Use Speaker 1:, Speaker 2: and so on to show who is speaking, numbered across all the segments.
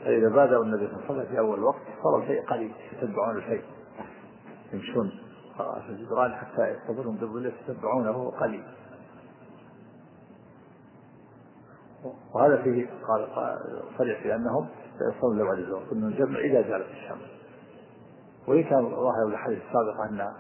Speaker 1: فإذا بادأوا النبي صلى الله عليه وسلم في أول وقت صار الشيء قليل يتبعون الشيء، يمشون في الجدران حتى يستظلون بالظل يتبعونه قليل. وهذا فيه قال صريح في أنهم سيصلون لبعد الزوال، كنا نجمع إذا زالت الشمس. وإن كان ظاهر الحديث السابق أن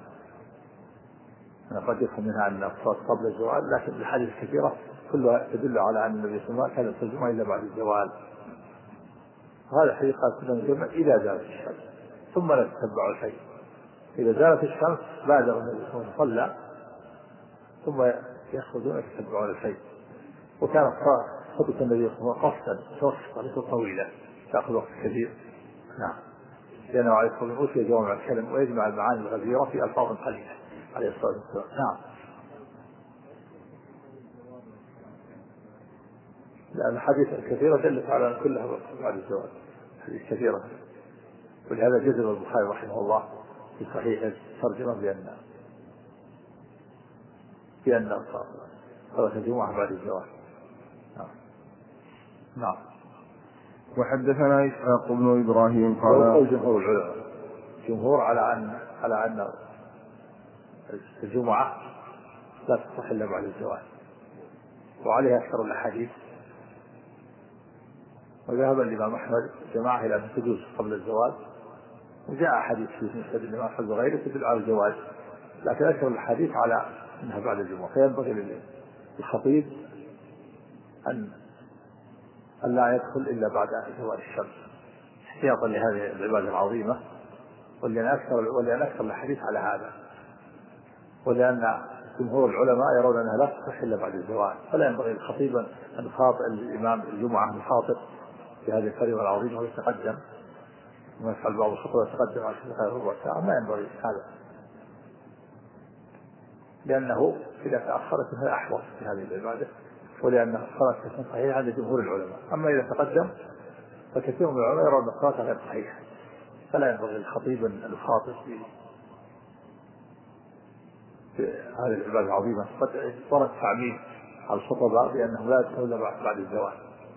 Speaker 1: قد يفهم منها أن الصلاة قبل الزوال، لكن الحديث الكثيرة كلها تدل على أن النبي صلى الله عليه وسلم كان يصلي إلا بعد الزوال. وهذا الحديث قال كنا نجمع إذا زالت الشمس ثم لا تتبعوا شيء. إذا زالت الشمس بادر النبي صلى الله عليه وسلم صلى ثم يخرجون يتبعون شيء. وكانت خطبة النبي صلى الله عليه وسلم قصدا متوسطة ليست طويلة تأخذ وقت كثير. نعم، لأنه عليه الصلاة والسلام أوتي جوامع الكلم ويجمع المعاني الغزيرة في ألفاظ قليلة عليه الصلاة والسلام. نعم، لأن الحديث الكثيرة دلت على أن كلها بعد الزواج، حديث كثيرة. ولهذا جزم البخاري رحمه الله في صحيح ترجمة بأن صلاة الجمعة بعد الزواج. نعم.
Speaker 2: وحدثنا إسحاق بن إبراهيم قال
Speaker 1: جمهور العلماء جمهور على أن الجمعة لا تصح إلا بعد الزواج، وعليها أكثر الأحاديث. وذهب الإمام أحمد جماعة إلى أن تجوز قبل الزواج، وجاء حديث في مسند الإمام أحمد وغيره تدل على الجواز، لكن أكثر الحديث على أنها بعد الجمعة. فينبغي للخطيب أن لا يدخل إلا بعد زوال الشمس احتياطا لهذه العبادة العظيمة، ولأن أكثر الحديث على هذا، ولأن جمهور العلماء يرون أنها لا تصح إلا بعد الزوال. فلا ينبغي للخطيب أن يخاطب الإمام الجمعة يخاطب في هذه الفريضة العظيمة ويتقدم، وما يفعل بعض الخطوة يتقدم على ربع ساعة، ما ينبغي هذا، لأنه إذا تأخرت هي أحوط في هذه العبادة، ولأن الصلاة تكون صحيحة عند جمهور العلماء. أما إذا تقدم فكثير من العلماء يرون أن الصلاة غير صحيحة، فلا ينبغي للخطيب أن يخاطب في هذه العبادة العظيمة. قد صار التعميم على الخطباء بأنهم لا يدخلون بعد الزواج،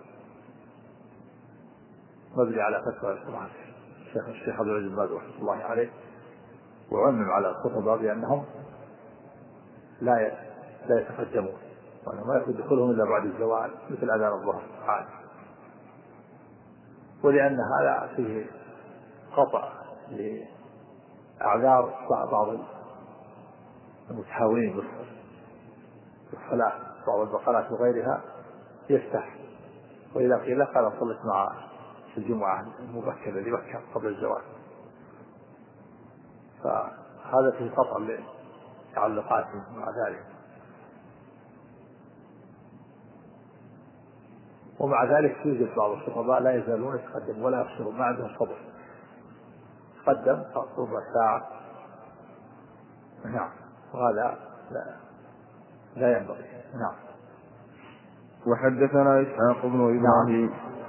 Speaker 1: مبني على فتوى الشيخ عبد العزيز بن باز رحمه الله عليه، وعمم على الخطباء بأنهم لا يتقدمون، وأنه ما يكون دخولهم إلا بعد الزوال مثل أذان الظهر عادي. ولأن هذا فيه قطع لأعذار بعض المتحاولين بالصلاة، بعض البقالات وغيرها يفتح، وإذا قيل له قال صلت مع الجمعة المبكرة لبكر قبل الزواج، فهذا فيه قطع لتعلقاتهم مع ذلك. ومع ذلك يوجد بعض الخطباء لا يزالون يتقدم ولا يقصرون، ما عندهم صبر، تقدم ربع ساعة. نعم، وهذا لا ينبغي. نعم.
Speaker 2: وحدثنا إسحاق بن إبراهيم.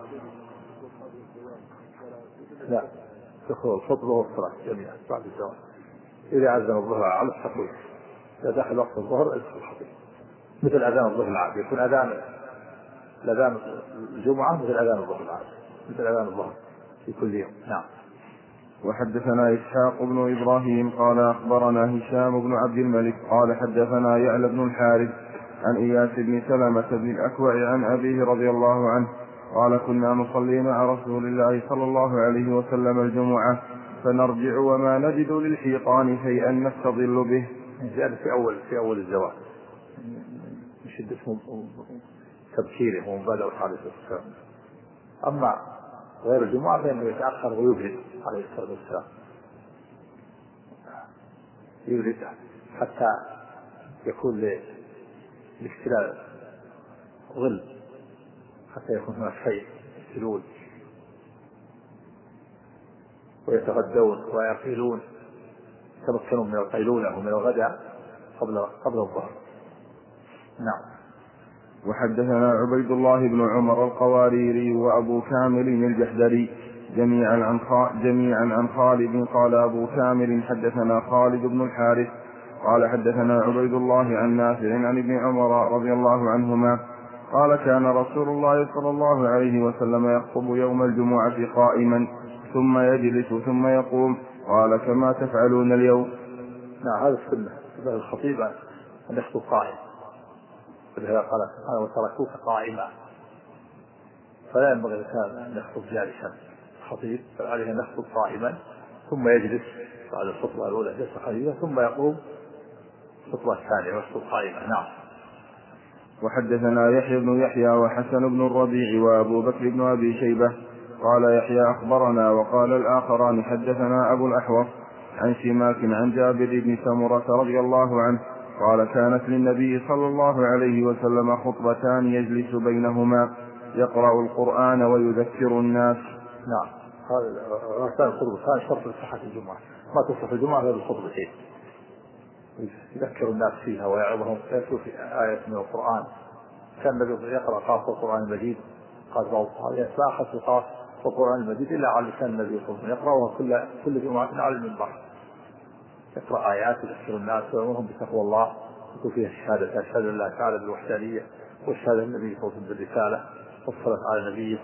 Speaker 1: لا، دخول الخطبة والصلاة جميعا بعد الزواج. إذا أذن الظهر على التقويم، إذا دخل وقت الظهر يدخل الخطيب مثل أذان الظهر العادي، يكون أذان الجمعة مثل أذان الظهر العادي، مثل أذان الظهر في كل يوم. نعم.
Speaker 2: وحدثنا إسحاق بن إبراهيم قال أخبرنا هشام بن عبد الملك قال حدثنا يعلى بن الحارث عن إياس بن سلمة بن الأكوع عن أبيه رضي الله عنه قال كنا نصلي مع رسول الله صلى الله عليه وسلم الجمعة فنرجع وما نجد للحيطان شيئا نستظل به.
Speaker 1: زيادة في أول الزواج من شدة تبكيره ومبادرة عليه الصلاة والسلام. أما غير الجمعة فإنه يتأخر ويبرد عليه الصلاة والسلام، يبرد حتى يكون لاختلال ظل، حتى يكون هناك شيء يسلون ويتغدون ويقيلون، يتمكنون من القيلولة ومن الغداء قبل الظهر. نعم.
Speaker 2: وحدثنا عبيد الله بن عمر القواريري وأبو كامل الجحدري جميعا عن خالد قال أبو كامل حدثنا خالد بن الحارث قال حدثنا عبيد الله عن نافع عن ابن عمر رضي الله عنهما قال كان رسول الله صلى الله عليه وسلم يخطب يوم الجمعة قائما ثم يجلس ثم يقوم. قال كما تفعلون اليوم.
Speaker 1: نعم هذا السنة الخطيب أن يخطب قائما، ولهذا قال سبحانه وتركوك قائما، فلا ينبغي أن يخطب جالسا الخطيب، بل عليه أن يخطب قائما ثم يجلس بعد الخطبة الأولى جلسة خفيفة ثم يقوم الخطبة الثانية ويخطب قائما. نعم.
Speaker 2: وحدثنا يحيى بن يحيى وحسن بن الربيع وأبو بكر بن أبي شيبة قال يحيى أخبرنا، وقال الآخران حدثنا أبو الأحوص عن سماك عن جابر بن سمرة رضي الله عنه قال كانت للنبي صلى الله عليه وسلم خطبتان يجلس بينهما يقرأ القرآن ويذكر الناس.
Speaker 1: نعم هذا الخطبتان شرط لصحة الجمعة، ما تصح الجمعة إلا بالخطبتين، يذكر الناس فيها ويعظهم يتلو في آية من القرآن. كان النبي يقرأ خاصة القرآن المجيد، قال بعض الصحابة لا أخذ الخاص القرآن المجيد إلا على لسان النبي صلى الله عليه وسلم، يقرأها كل جمعة على المنبر، يقرأ آيات يذكر الناس ويأمرهم بتقوى الله، يكون فيها الشهادة أشهد أن لا تعالى بالوحدانية والشهادة النبي صلى الله عليه وسلم بالرسالة والصلاة على نبيه،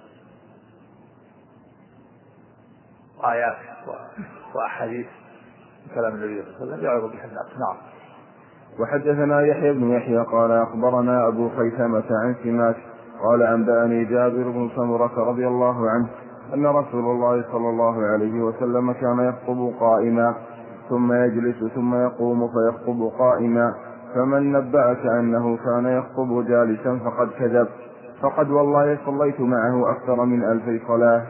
Speaker 1: آيات وأحاديث كلام النبي صلى الله عليه وسلم يعظ بها الناس. نعم.
Speaker 2: وحدثنا يحيى بن يحيى قال أخبرنا أبو خيثمة عن سماك قال أنبأني جابر بن سمرة رضي الله عنه أن رسول الله صلى الله عليه وسلم كان يخطب قائما ثم يجلس ثم يقوم فيخطب قائما، فمن نبأك أنه كان يخطب جالسا فقد كذب، فقد والله صليت معه أكثر من 2000 صلاة.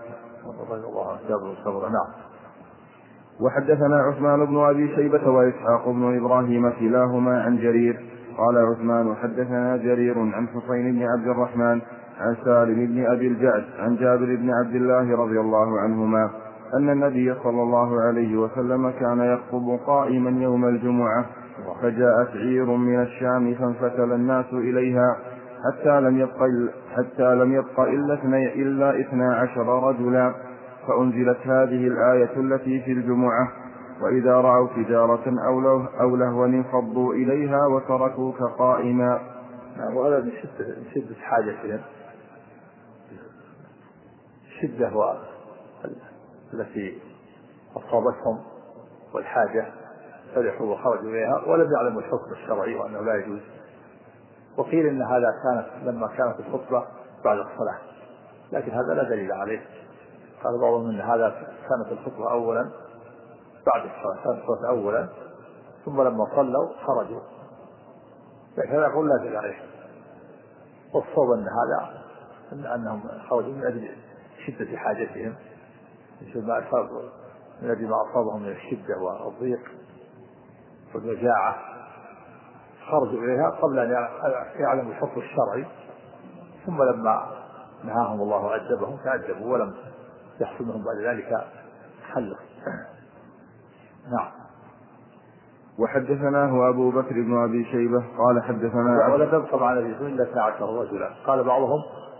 Speaker 2: وحدثنا عثمان بن أبي شيبة وإسحاق بن إبراهيم كلاهما عن جرير قال عثمان حدثنا جرير عن حسين بن عبد الرحمن عن سالم بن أبي الجعد عن جابر بن عبد الله رضي الله عنهما أن النبي صلى الله عليه وسلم كان يخطب قائما يوم الجمعة، فجاءت عير من الشام فانفتل الناس إليها حتى لم يبق إلا 12 رجلا، فأنزلت هذه الآية التي في الجمعة: وإذا رأوا تجارة أو لهوا انفضوا إليها وتركوك قائما.
Speaker 1: وهذا من شدة حاجتهم، الشدة التي أصابتهم والحاجة فرحوا وخرجوا إليها ولم يعلموا الحكم الشرعي وأنه لا يجوز. وقيل إن هذا لما كانت الخطبة بعد الصلاة، لكن هذا لا دليل عليه. قال بعضهم ان هذا كانت الخطبة اولا بعد الصلاة، كانت الصلاة اولا ثم لما صلوا خرجوا، لكن هذا يقول لا دليل عليه. والصواب ان هذا انهم خرجوا من اجل شدة حاجتهم، مثل ما أصابوا من اجل ما اصابهم من الشدة والضيق والوجاعة، خرجوا اليها قبل ان يعلموا الحكم الشرعي، ثم لما نهاهم الله وأدبهم تأدبوا ولم يحصل منهم بعد ذلك خلق. نعم.
Speaker 2: وحدثناه أبو بكر بن أبي شيبة قال حدثنا
Speaker 1: ولا تبقى مع النبي صلى الله عليه وسلم 12 رجلا. قال بعضهم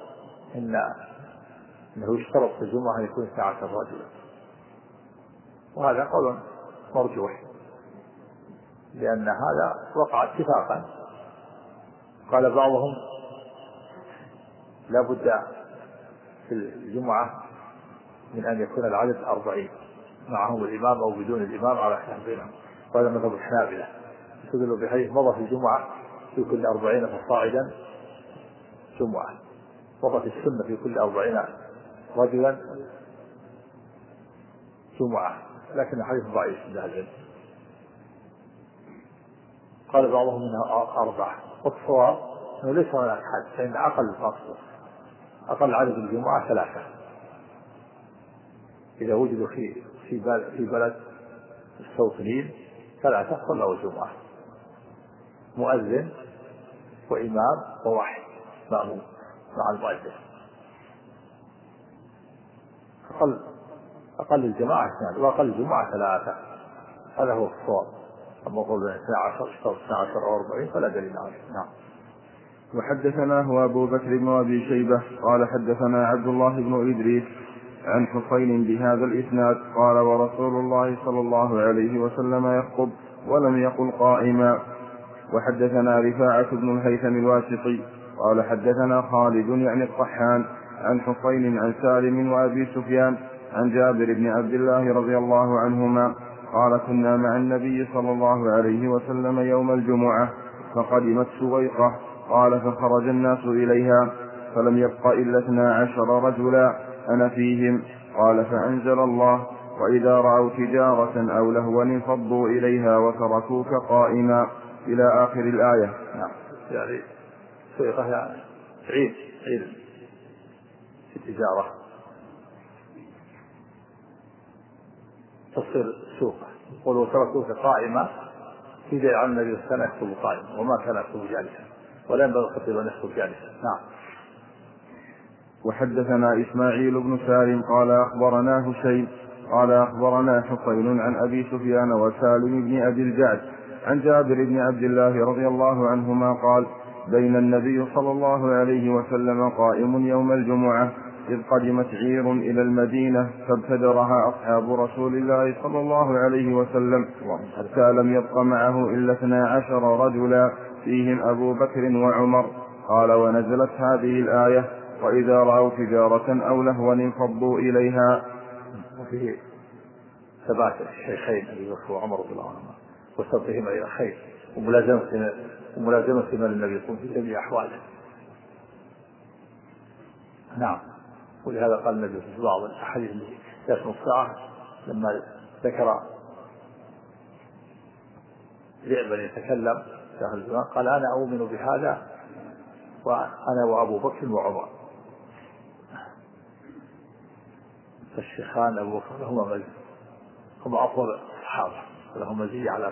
Speaker 1: إنه يشترط في الجمعة أن يكون 12 رجلا، وهذا قول مرجوح لأن هذا وقع اتفاقا. قال بعضهم لا بد في الجمعة من أن يكون العدد 40 معهم الإمام أو بدون الإمام على خلاف بينهم، وهذا مذهب الحنابلة، يستدلوا بحديث مضى في الجمعة في كل 40 فصاعدا جمعة، مضت السنة في كل 40 رجلا جمعة، لكن الحديث ضعيف من أهل العلم. قال بعضهم انها 4، والصواب انه ليس هناك حد، فان اقل عدد الجمعة 3، اذا وجدوا في بلد مستوطنين 3 صلوا الجمعة، مؤذن وامام وواحد مأموم مع المؤذن. اقل الجماعة 2 واقل الجمعة 3، هذا هو الصواب. أما قولنا 12 أو 40 فلا دليل عليه. نعم.
Speaker 2: وحدثناه أبو بكر بن أبي شيبة قال حدثنا عبد الله بن إدريس عن حصين بهذا الإسناد قال ورسول الله صلى الله عليه وسلم يخطب ولم يقل قائما. وحدثنا رفاعة بن الهيثم الواسطي قال حدثنا خالد يعني الطحان عن حسين عن سالم وأبي سفيان عن جابر بن عبد الله رضي الله عنهما قال كنا مع النبي صلى الله عليه وسلم يوم الجمعة فقدمت سويقة قال فخرج الناس إليها فلم يبق إلا 12 رجلا أنا فيهم قال فأنزل الله وإذا رأوا تجارة أو لهوا انفضوا إليها وتركوك قائما إلى آخر الآية.
Speaker 1: نعم. يعني سويقة يعني عيد في التجارة تصير سوقة. قلوا تركوك قائما في دليل على النبي كان يكتب قائما وما كان يكتب جالسا ولا ينبغي الخطيب أن يكتب جالسا. نعم.
Speaker 2: وحدثنا إسماعيل بن سالم قال أخبرنا هشيم قال أخبرنا حصين عن أبي سفيان وسالم بن أبي الجعد عن جابر بن عبد الله رضي الله عنهما قال بين النبي صلى الله عليه وسلم قائم يوم الجمعة إذ قدمت عير إلى المدينة فابتدرها أصحاب رسول الله صلى الله عليه وسلم حتى لم يبق معه إلا 12 رجلا فيهم أبو بكر وعمر. قال ونزلت هذه الآية وإذا رأوا تجارة أو لهوا انفضوا إليها.
Speaker 1: وفيه ثبات الشيخين أبي بكر وعمر رضي الله عنهما وسبقهما إلى الخير وملازمة من النبي في جميع أحواله. نعم. ولهذا قال النبي في بعض الأحاديث التي يسمى الساعة لما ذكر ذئبا يتكلم في الزمان قال أنا أؤمن بهذا وأنا وأبو بكر وعمر. فالشيخان أبو بكر هم أفضل الصحابة ولهم مزية على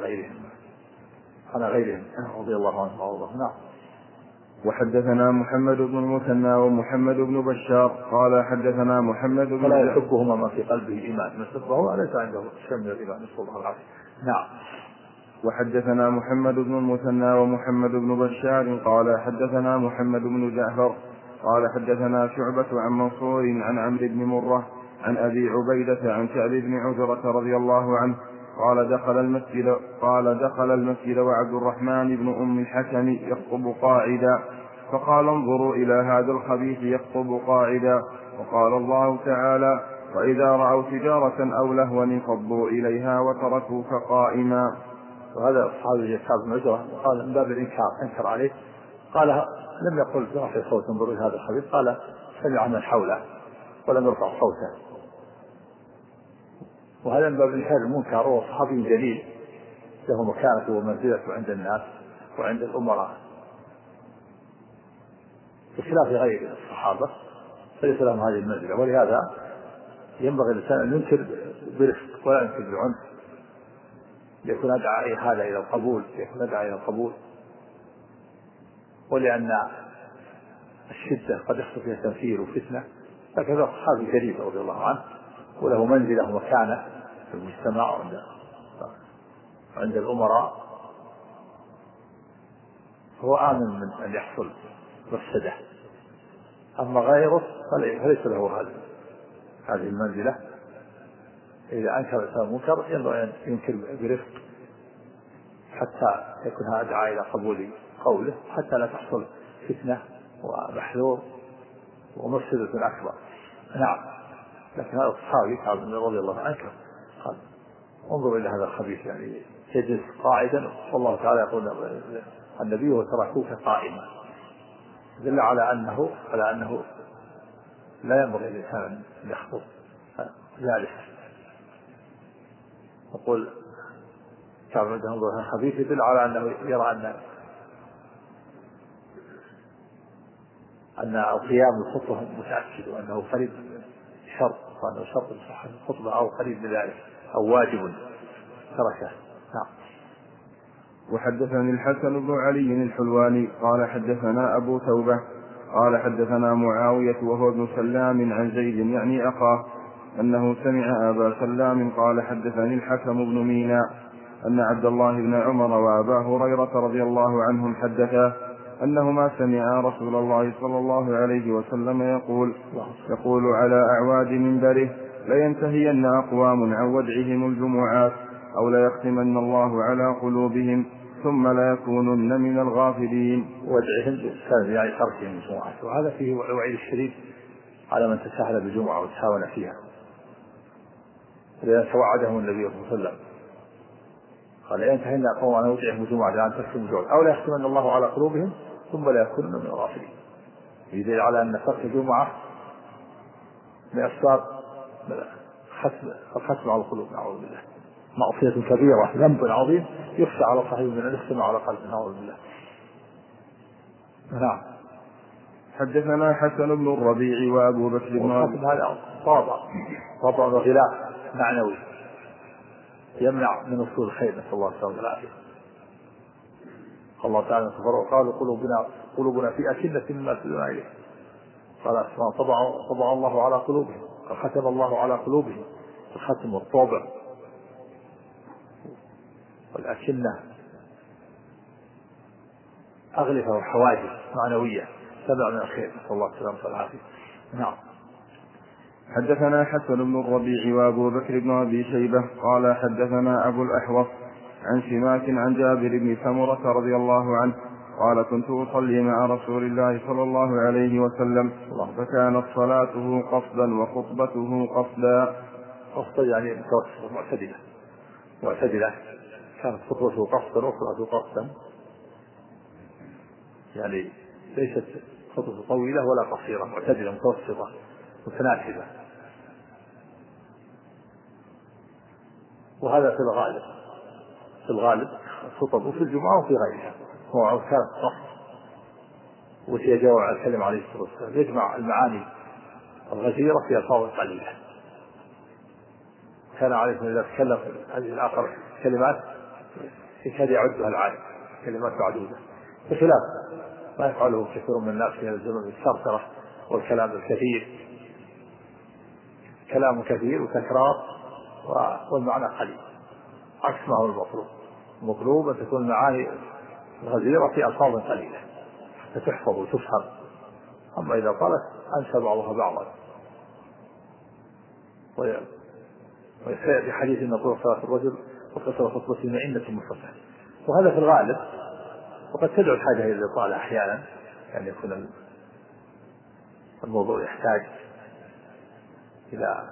Speaker 1: غيرهم رضي الله عنهم وارضاهم. نعم.
Speaker 2: وحدثنا محمد بن المثنى ومحمد بن بشار قال حدثنا محمد بن
Speaker 1: فلا يحبهما ما في قلبه إيمان من حبه ليس عنده شيء من الإيمان نسأل الله العافية. نعم.
Speaker 2: وحدثنا محمد بن المثنى ومحمد بن بشار قال حدثنا محمد بن جعفر قال حدثنا شعبة عن منصور عن عمرو بن مرة عن أبي عبيدة عن كعب بن عجرة رضي الله عنه قال دخل المسجد وعبد الرحمن بن أم الحكم يخطب قاعدا فقال انظروا إلى هذا الخبيث يخطب قاعدا. وقال الله تعالى وإذا رأوا تجارة أو لهوا انفضوا إليها وتركوك قائما.
Speaker 1: وهذا الصحابي كعب بن عجرة قال من باب الإنكار أنكر عليه قال لم يقل برفع صوت انظروا إلى هذا الخبيث قال سمع من حوله ولم يرفع صوته. وهذا من باب الإنكار المنكر. هو صحابي جليل له مكانته ومنزلته عند الناس وعند الأمراء بخلاف غير الصحابة فليس لهم هذه المنزلة. ولهذا ينبغي الإنسان أن ينكر برفق ولا ينكر بالعنف ليكون أدعى هذا إلى القبول ولأن الشدة قد يحصل فيها تنفير وفتنة. هكذا الصحابي جليل رضي الله عنه وله منزلة ومكانة في المجتمع عند الأمراء هو آمن من أن يحصل مفسدة. أما غيره فليس له هذه المنزلة. إذا أنكر الإنسان منكر ينبغي أن ينكر برفق حتى يكون هذا أدعى إلى قبول قوله حتى لا تحصل فتنة ومحذور ومفسدة أكبر. نعم. لكن هذا الصحابي كعب رضي الله عنه قال انظر إلى هذا الخبيث يعني يجلس قاعدا والله تعالى يقول النبي وتركوك قائما دل على أنه لا ينبغي للإنسان أن يخطب جالس. يقول كعب بن عجرة انظر هذا الخبيث يدل على أنه يرى أن القيام الخطبة متأكد وأنه قريب شرط وأنه شرط لصحة الخطبة أو قريب لذلك أو واجب تركه. نعم.
Speaker 2: وحدثني الحسن بن علي الحلواني قال حدثنا أبو توبة قال حدثنا معاوية وهو ابن سلام عن زيد يعني أخاه أنه سمع أبا سلام قال حدثني الحكم بن ميناء أن عبد الله بن عمر وأبا هريرة رضي الله عنهم حدثا أنهما سمعا رسول الله صلى الله عليه وسلم يقول على أعواد منبره لينتهين أقوام عن ودعهم الجمعات أو ليختمن الله على قلوبهم ثم ليكونن من الغافلين.
Speaker 1: وادعهم كان يعني تركهم الجمعة، وهذا فيه الوعيد الشديد على من تساهل بالجمعة وتهاون فيها، لأن توعدهم النبي صلى الله عليه وسلم قال إن انتهينا قوم أن نودعهم الجمعة لأن تكتم الجمعة أو لا يختمن الله على قلوبهم ثم لا يكونن من الغافلين. يدل على أن ترك الجمعة من أسباب الختم على القلوب، نعوذ بالله، معصية كبيرة، ذنب عظيم يخشى على صاحبه من أن يختم على قلبه، نعوذ بالله. نعم.
Speaker 2: حدثنا حسن بن الربيع وأبو بكر بن
Speaker 1: والختم هذا طابع وغلاف معنوي يمنع من وصول الخير، نسأل الله السلامة والعافية. الله تعالى قالوا قلوبنا في أكنة مما تدعون إليه، قال طبع الله على قلوبهم، ختم الله على قلوبهم. الختم والطابع والأكنة أغلفة وحواجز معنوية تبع من الخير، نسأل الله السلامة والعافية. نعم.
Speaker 2: حدثنا حسن بن الربيع وأبو بكر بن أبي شيبة قال حدثنا أبو الأحوص عن سماك عن جابر بن سمرة رضي الله عنه قال كنت أصلي مع رسول الله صلى الله عليه وسلم فكانت صلاته قصدا وخطبته قصدا.
Speaker 1: قصدا يعني متوسطة معتدلة، كانت خطبته قصدا وصلاته قصدا، يعني ليست خطبة طويلة ولا قصيرة، معتدلة متوسطة متناسبة. وهذا في الغالب الخطب وفي الجمعة وفي غيرها هو كانت قصد وهي جوع الكلم عليه الصلاة والسلام، يجمع المعاني الغزيرة في ألفاظ قليلة. كان عليه إذا تكلم هذه الآخر كلمات يكاد يعدها العالم كلمات معدودة، بخلاف ما يفعله كثير من الناس في الزمن الثرثرة والكلام الكثير، كلام كثير وتكرار والمعنى قليل، عكس ما هو المطلوب أن تكون المعاني الغزيرة في ألفاظ قليلة حتى تحفظ وتفهم. أما إذا قالت أنسى بعضها بعضا. ويأتي حديث أن طول صلاة الرجل وقصر خطبته معنة مفصلة، وهذا في الغالب، وقد تدعو الحاجة إلى الإطالة أحيانا، يعني يكون الموضوع يحتاج إلى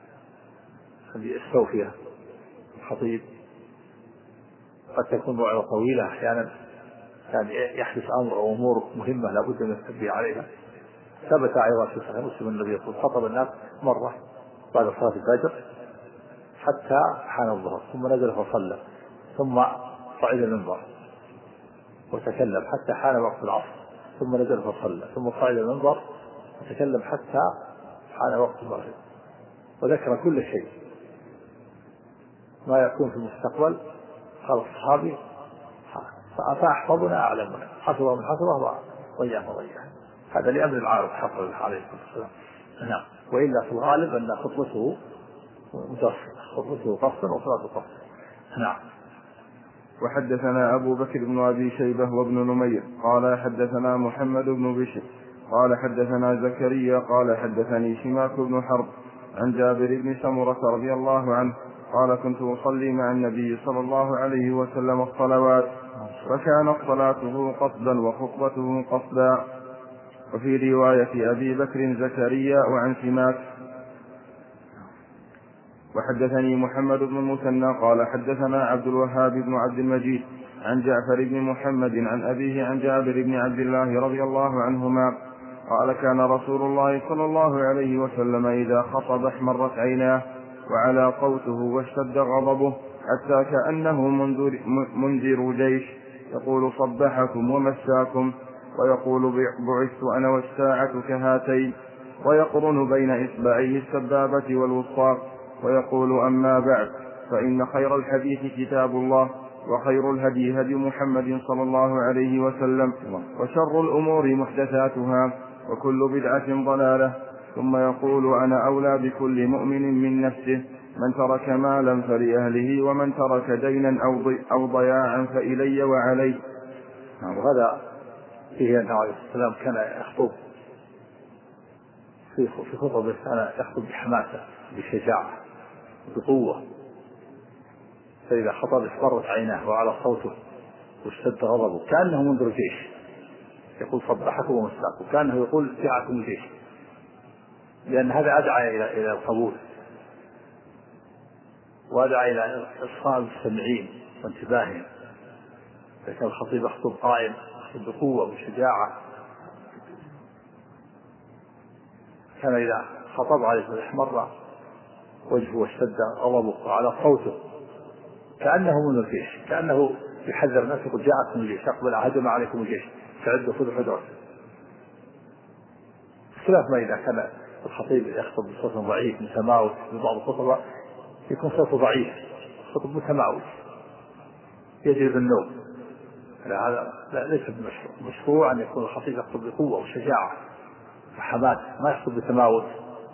Speaker 1: التوفية الخطيب، قد تكون موعظة طويلة أحيانا، يعني يحدث أمر أو أمور مهمة لابد من التنبيه عليها. ثبت أيضا في صحيح مسلم النبي يقول خطب الناس مرة بعد صلاة الفجر حتى حان الظهر ثم نزل فصلى ثم صعد المنبر وتكلم حتى حان وقت العصر ثم نزل فصلى ثم صعد المنبر وتكلم حتى حان وقت المغرب، وذكر كل شيء ما يكون في المستقبل. قال الصحابي فأحفظنا أعلمنا، حفظه من حفظه وضيعه وضيعه، هذا لأمر العارض حفظه عليه الصلاة والسلام. نعم. وإلا في الغالب أن خطبته متوسطة، خطبته قصدا وصلاته قصدا. نعم.
Speaker 2: وحدثنا أبو بكر بن أبي شيبة وابن نمير قال حدثنا محمد بن بشر قال حدثنا زكريا قال حدثني شماك بن حرب عن جابر بن سمرة رضي الله عنه قال كنت أصلي مع النبي صلى الله عليه وسلم الصلوات فكانت صلاته قصدا وخطبته قصدا. وفي رواية أبي بكر زكريا وعن سماك. وحدثني محمد بن المثنى قال حدثنا عبد الوهاب بن عبد المجيد عن جعفر بن محمد عن أبيه عن جابر بن عبد الله رضي الله عنهما قال كان رسول الله صلى الله عليه وسلم إذا خطب احمرت عيناه وعلى صوته واشتد غضبه حتى كأنه منذر جيش يقول صبحكم ومساكم، ويقول بعثت أنا والساعة كهاتين، ويقرن بين إصبعيه السبابة والوسطى، ويقول أما بعد فإن خير الحديث كتاب الله وخير الهدي هدي محمد صلى الله عليه وسلم وشر الأمور محدثاتها وكل بدعة ضلالة. ثم يقول أنا أولى بكل مؤمن من نفسه، من ترك مالا فلأهله ومن ترك دينا أو ضياعا فإلي وعلي.
Speaker 1: وهذا فيه أن عليه السلام كان يخطب في خطبه، كان يخطب بحماسة بشجاعة بقوة، فإذا خطب احمرت عيناه وعلى صوته واشتد غضبه كأنه منذر جيش، يقول صبحكم ومساكم، كأنه يقول جاءكم الجيش، لأن هذا أدعى إلى القبول، وأدعى إلى إصغاء السمعين وانتباههم. فكان الخطيب يخطب قائم يخطب بقوة وشجاعة، كان إذا خطب عليه احمر وجهه واشتد غضبه وعلى صوته كأنه من الجيش، كأنه يحذر الناس يقول جاءكم الجيش، أقبل هجم عليكم الجيش، تعدوا خذوا حذركم. خلاف ما إذا كان الخطيب يخطب بصوت ضعيف متماوت، ببعض الخطباء يكون صوته ضعيف خطب متماوت يجلب النوم، هذا ليس بمشروع. مشروع أن يكون الخطيب يخطب بقوة وشجاعة وحماس، ما يخطب بتماوت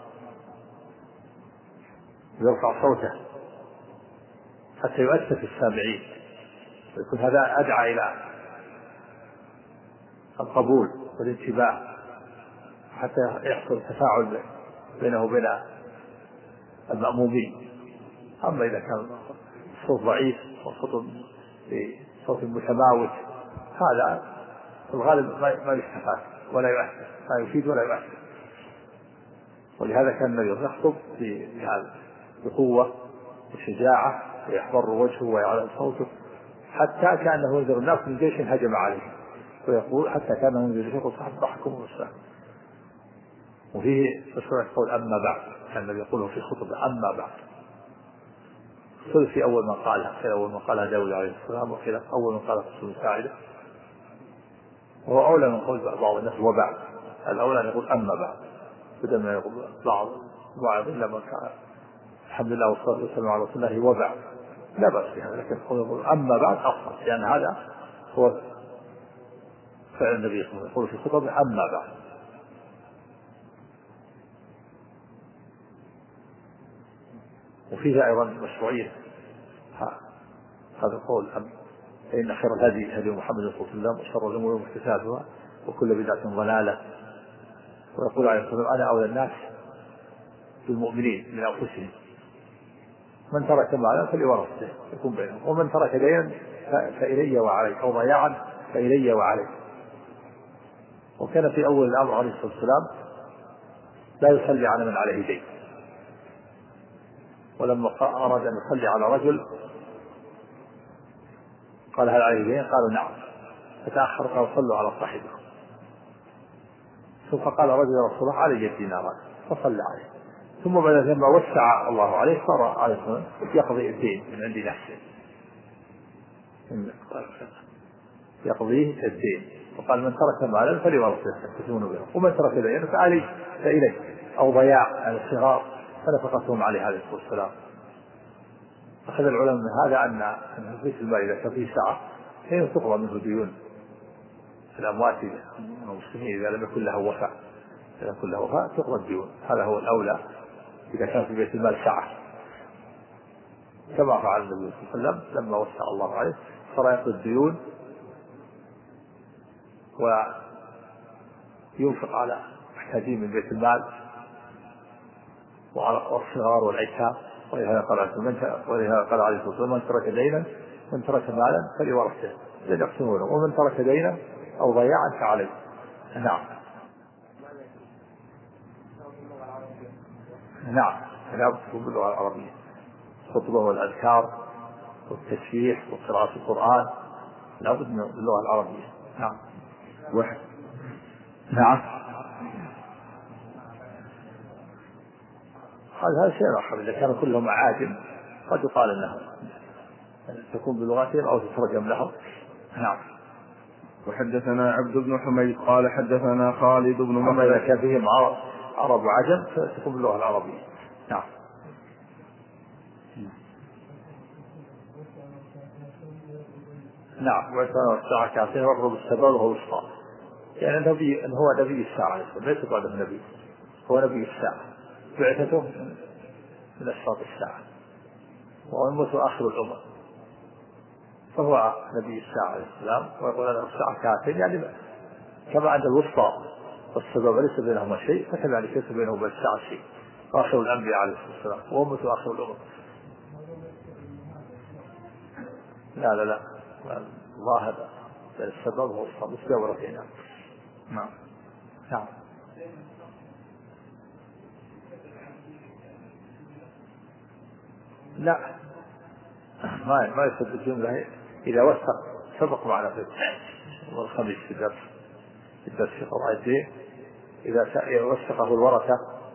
Speaker 1: يرفع صوته حتى يؤثر في السامعين، ويكون هذا أدعى إلى القبول والانتباه، حتى يحصل تفاعل بينه وبين المأمومين. أما إذا كان الصوت ضعيف وصوت بصوت متماوت هذا في الغالب ما يستفاد ولا يؤثر، ما يفيد ولا يؤثر. ولهذا كان النبي يخطب بقوة وشجاعة ويحمر وجهه ويعلى صوته حتى كأنه ينذر الناس من جيش هجم عليه، ويقول حتى كأنه ينذر الجيش يقول صبحكم ومساكم. وفيه مشروع يقول أما بعد، كان النبي يقوله في خطبة أما بعد، في أول ما قالها، في أول ما قالها داود عليه السلام، وفي أول ما قالها رسول ساعدة، وهو أولى من قول بعض الناس وبعد، الأولى أن يقول أما بعد بدل ما يقول بعض إلا كان الحمد لله والصلاة والسلام على رسول الله وبعد، لا بأس في هذا، لكن يقول أما بعد أفضل، لأن هذا هو فعل النبي صلى الله عليه وسلم، يقول في خطبه أما بعد. وفيها أيضا مشروعية هذا القول فإن خير الهدي هدي محمد صلى الله عليه وسلم وشر الأمور محدثاتها وكل بدعة ضلالة. ويقول عليه الصلاة والسلام أنا أولى الناس بالمؤمنين من أنفسهم، من ترك مالا فلورثته يكون بينهم، ومن ترك دينا فإلي وعلي، أو ضياعا فإلي وعلي. وكان في أول الأمر عليه الصلاة والسلام لا يصلي على من عليه دين، ولما أراد أن يصلي على رجل قال هل عليه دين؟ قالوا نعم، فتأخر قال صلوا على صاحبكم. ثم قال رجل يا رسول الله علي الدينارات، فصلى عليه. ثم بعد لما وسع الله عليه صار عليه الصلاة يقضي الدين من عند نفسه، يقضيه الدين. وقال من ترك مالا فلورثته يقسمون بينهم، ومن ترك دينا فإليه، أو ضياع على الصغار فنفقتهم عليه عليه الصلاة والسلام. أخذ العلماء من هذا أن بيت المال إذا كان فيه سعة حين تقضى منه ديون الأموات المسلمين إذا لم يكن له وفاء، إذا كن له وفاء تقضى الديون، هذا هو الأولى إذا كان في بيت المال سعة، كما فعل النبي صلى الله عليه وسلم لما وسع الله عليه صار يقضي الديون وينفق على محتاجين من بيت المال وعلى الصغار والأيتام. ولهذا قال عليه الصلاة والسلام من ترك دينا من ترك مالا فلورثته يقسمونه، ومن ترك دينا أو ضياعا فعليه. نعم لا بد باللغة العربية، الخطبة والأذكار والتسبيح وقراءة القرآن لا بد من اللغة العربية. نعم هذا شيء آخر، إذا كانوا كلهم عاجم قد يقال أنه تكون بلغتهم أو تترجم لهم. نعم.
Speaker 2: وحدثنا عبد بن حميد قال حدثنا خالد بن
Speaker 1: محمد إذا كان فيهم عرب وعجم فتكون باللغة العربية. نعم والساعة كاسين والرب السبب وهو الوسطى، يعني النبي إن هو نبي الساعة ليس بعده نبي، هو نبي الساعة، بعثته من أشراط الساعة، وأمته آخر الأمم، فهو نبي الساعة عليه السلام. ويقول أن الساعة كاسين يعني كما أن الوسطى والسبب ليس بينهما شيء، فكذلك ليس بينه وبين الساعة شيء، آخر الأنبياء عليه الصلاة والسلام وأمته آخر الأمم. لا الله هذا السبب هو الصمت دورتين. نعم. نعم. لا ما يسد الجملة إذا وثق سبق معنا في الخميس في الدرس في قضايا إذا وثقه الورثة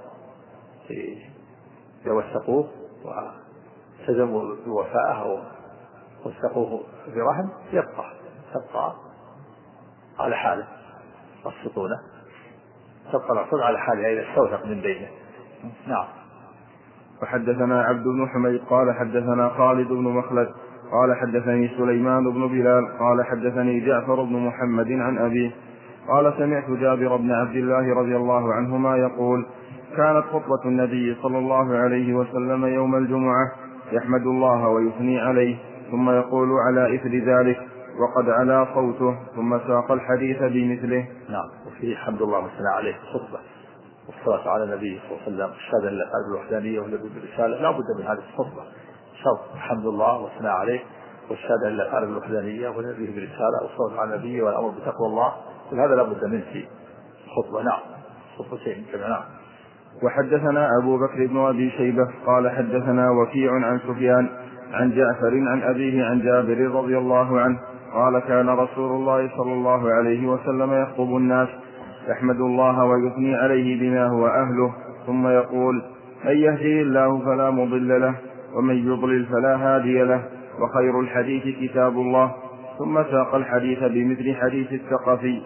Speaker 1: إذا وثقوه والتزموا بوفائه ووثقوه برهن تبقى على حاله السطونة، تبقى العقود على حالها إذا استوثق من بينه. نعم.
Speaker 2: وحدثنا عبد بن حميد قال حدثنا خالد بن مخلد قال حدثني سليمان بن بلال قال حدثني جعفر بن محمد عن أبيه قال سمعت جابر بن عبد الله رضي الله عنهما يقول كانت خطبة النبي صلى الله عليه وسلم يوم الجمعة يحمد الله ويثني عليه ثم يقول على إثر ذلك وقد علا صوته ثم ساق الحديث بمثله.
Speaker 1: نعم. وفيه حمد الله وثنى عليه خطبة والصلاة على النبي صلى الله عليه وسلم الشهادة لله بالوحدانية والنبي بالرسالة لا بد من هذه الخطبة شرط الحمد الله وثنى عليه والشهادة لله بالوحدانية والنبي بالرسالة والصلاة على النبي والأمر بتقوى الله كل هذا لا بد منه في خطبة. نعم. خطبتين كما. نعم.
Speaker 2: وحدثنا أبو بكر بن أبي شيبة قال حدثنا وكيع عن سفيان عن جعفر عن أبيه عن جابر رضي الله عنه قال كان رسول الله صلى الله عليه وسلم يخطب الناس يحمد الله ويثني عليه بما هو أهله ثم يقول من يهدي الله فلا مضل له ومن يضلل فلا هادي له وخير الحديث كتاب الله ثم ساق الحديث بمثل حديث الثقفي.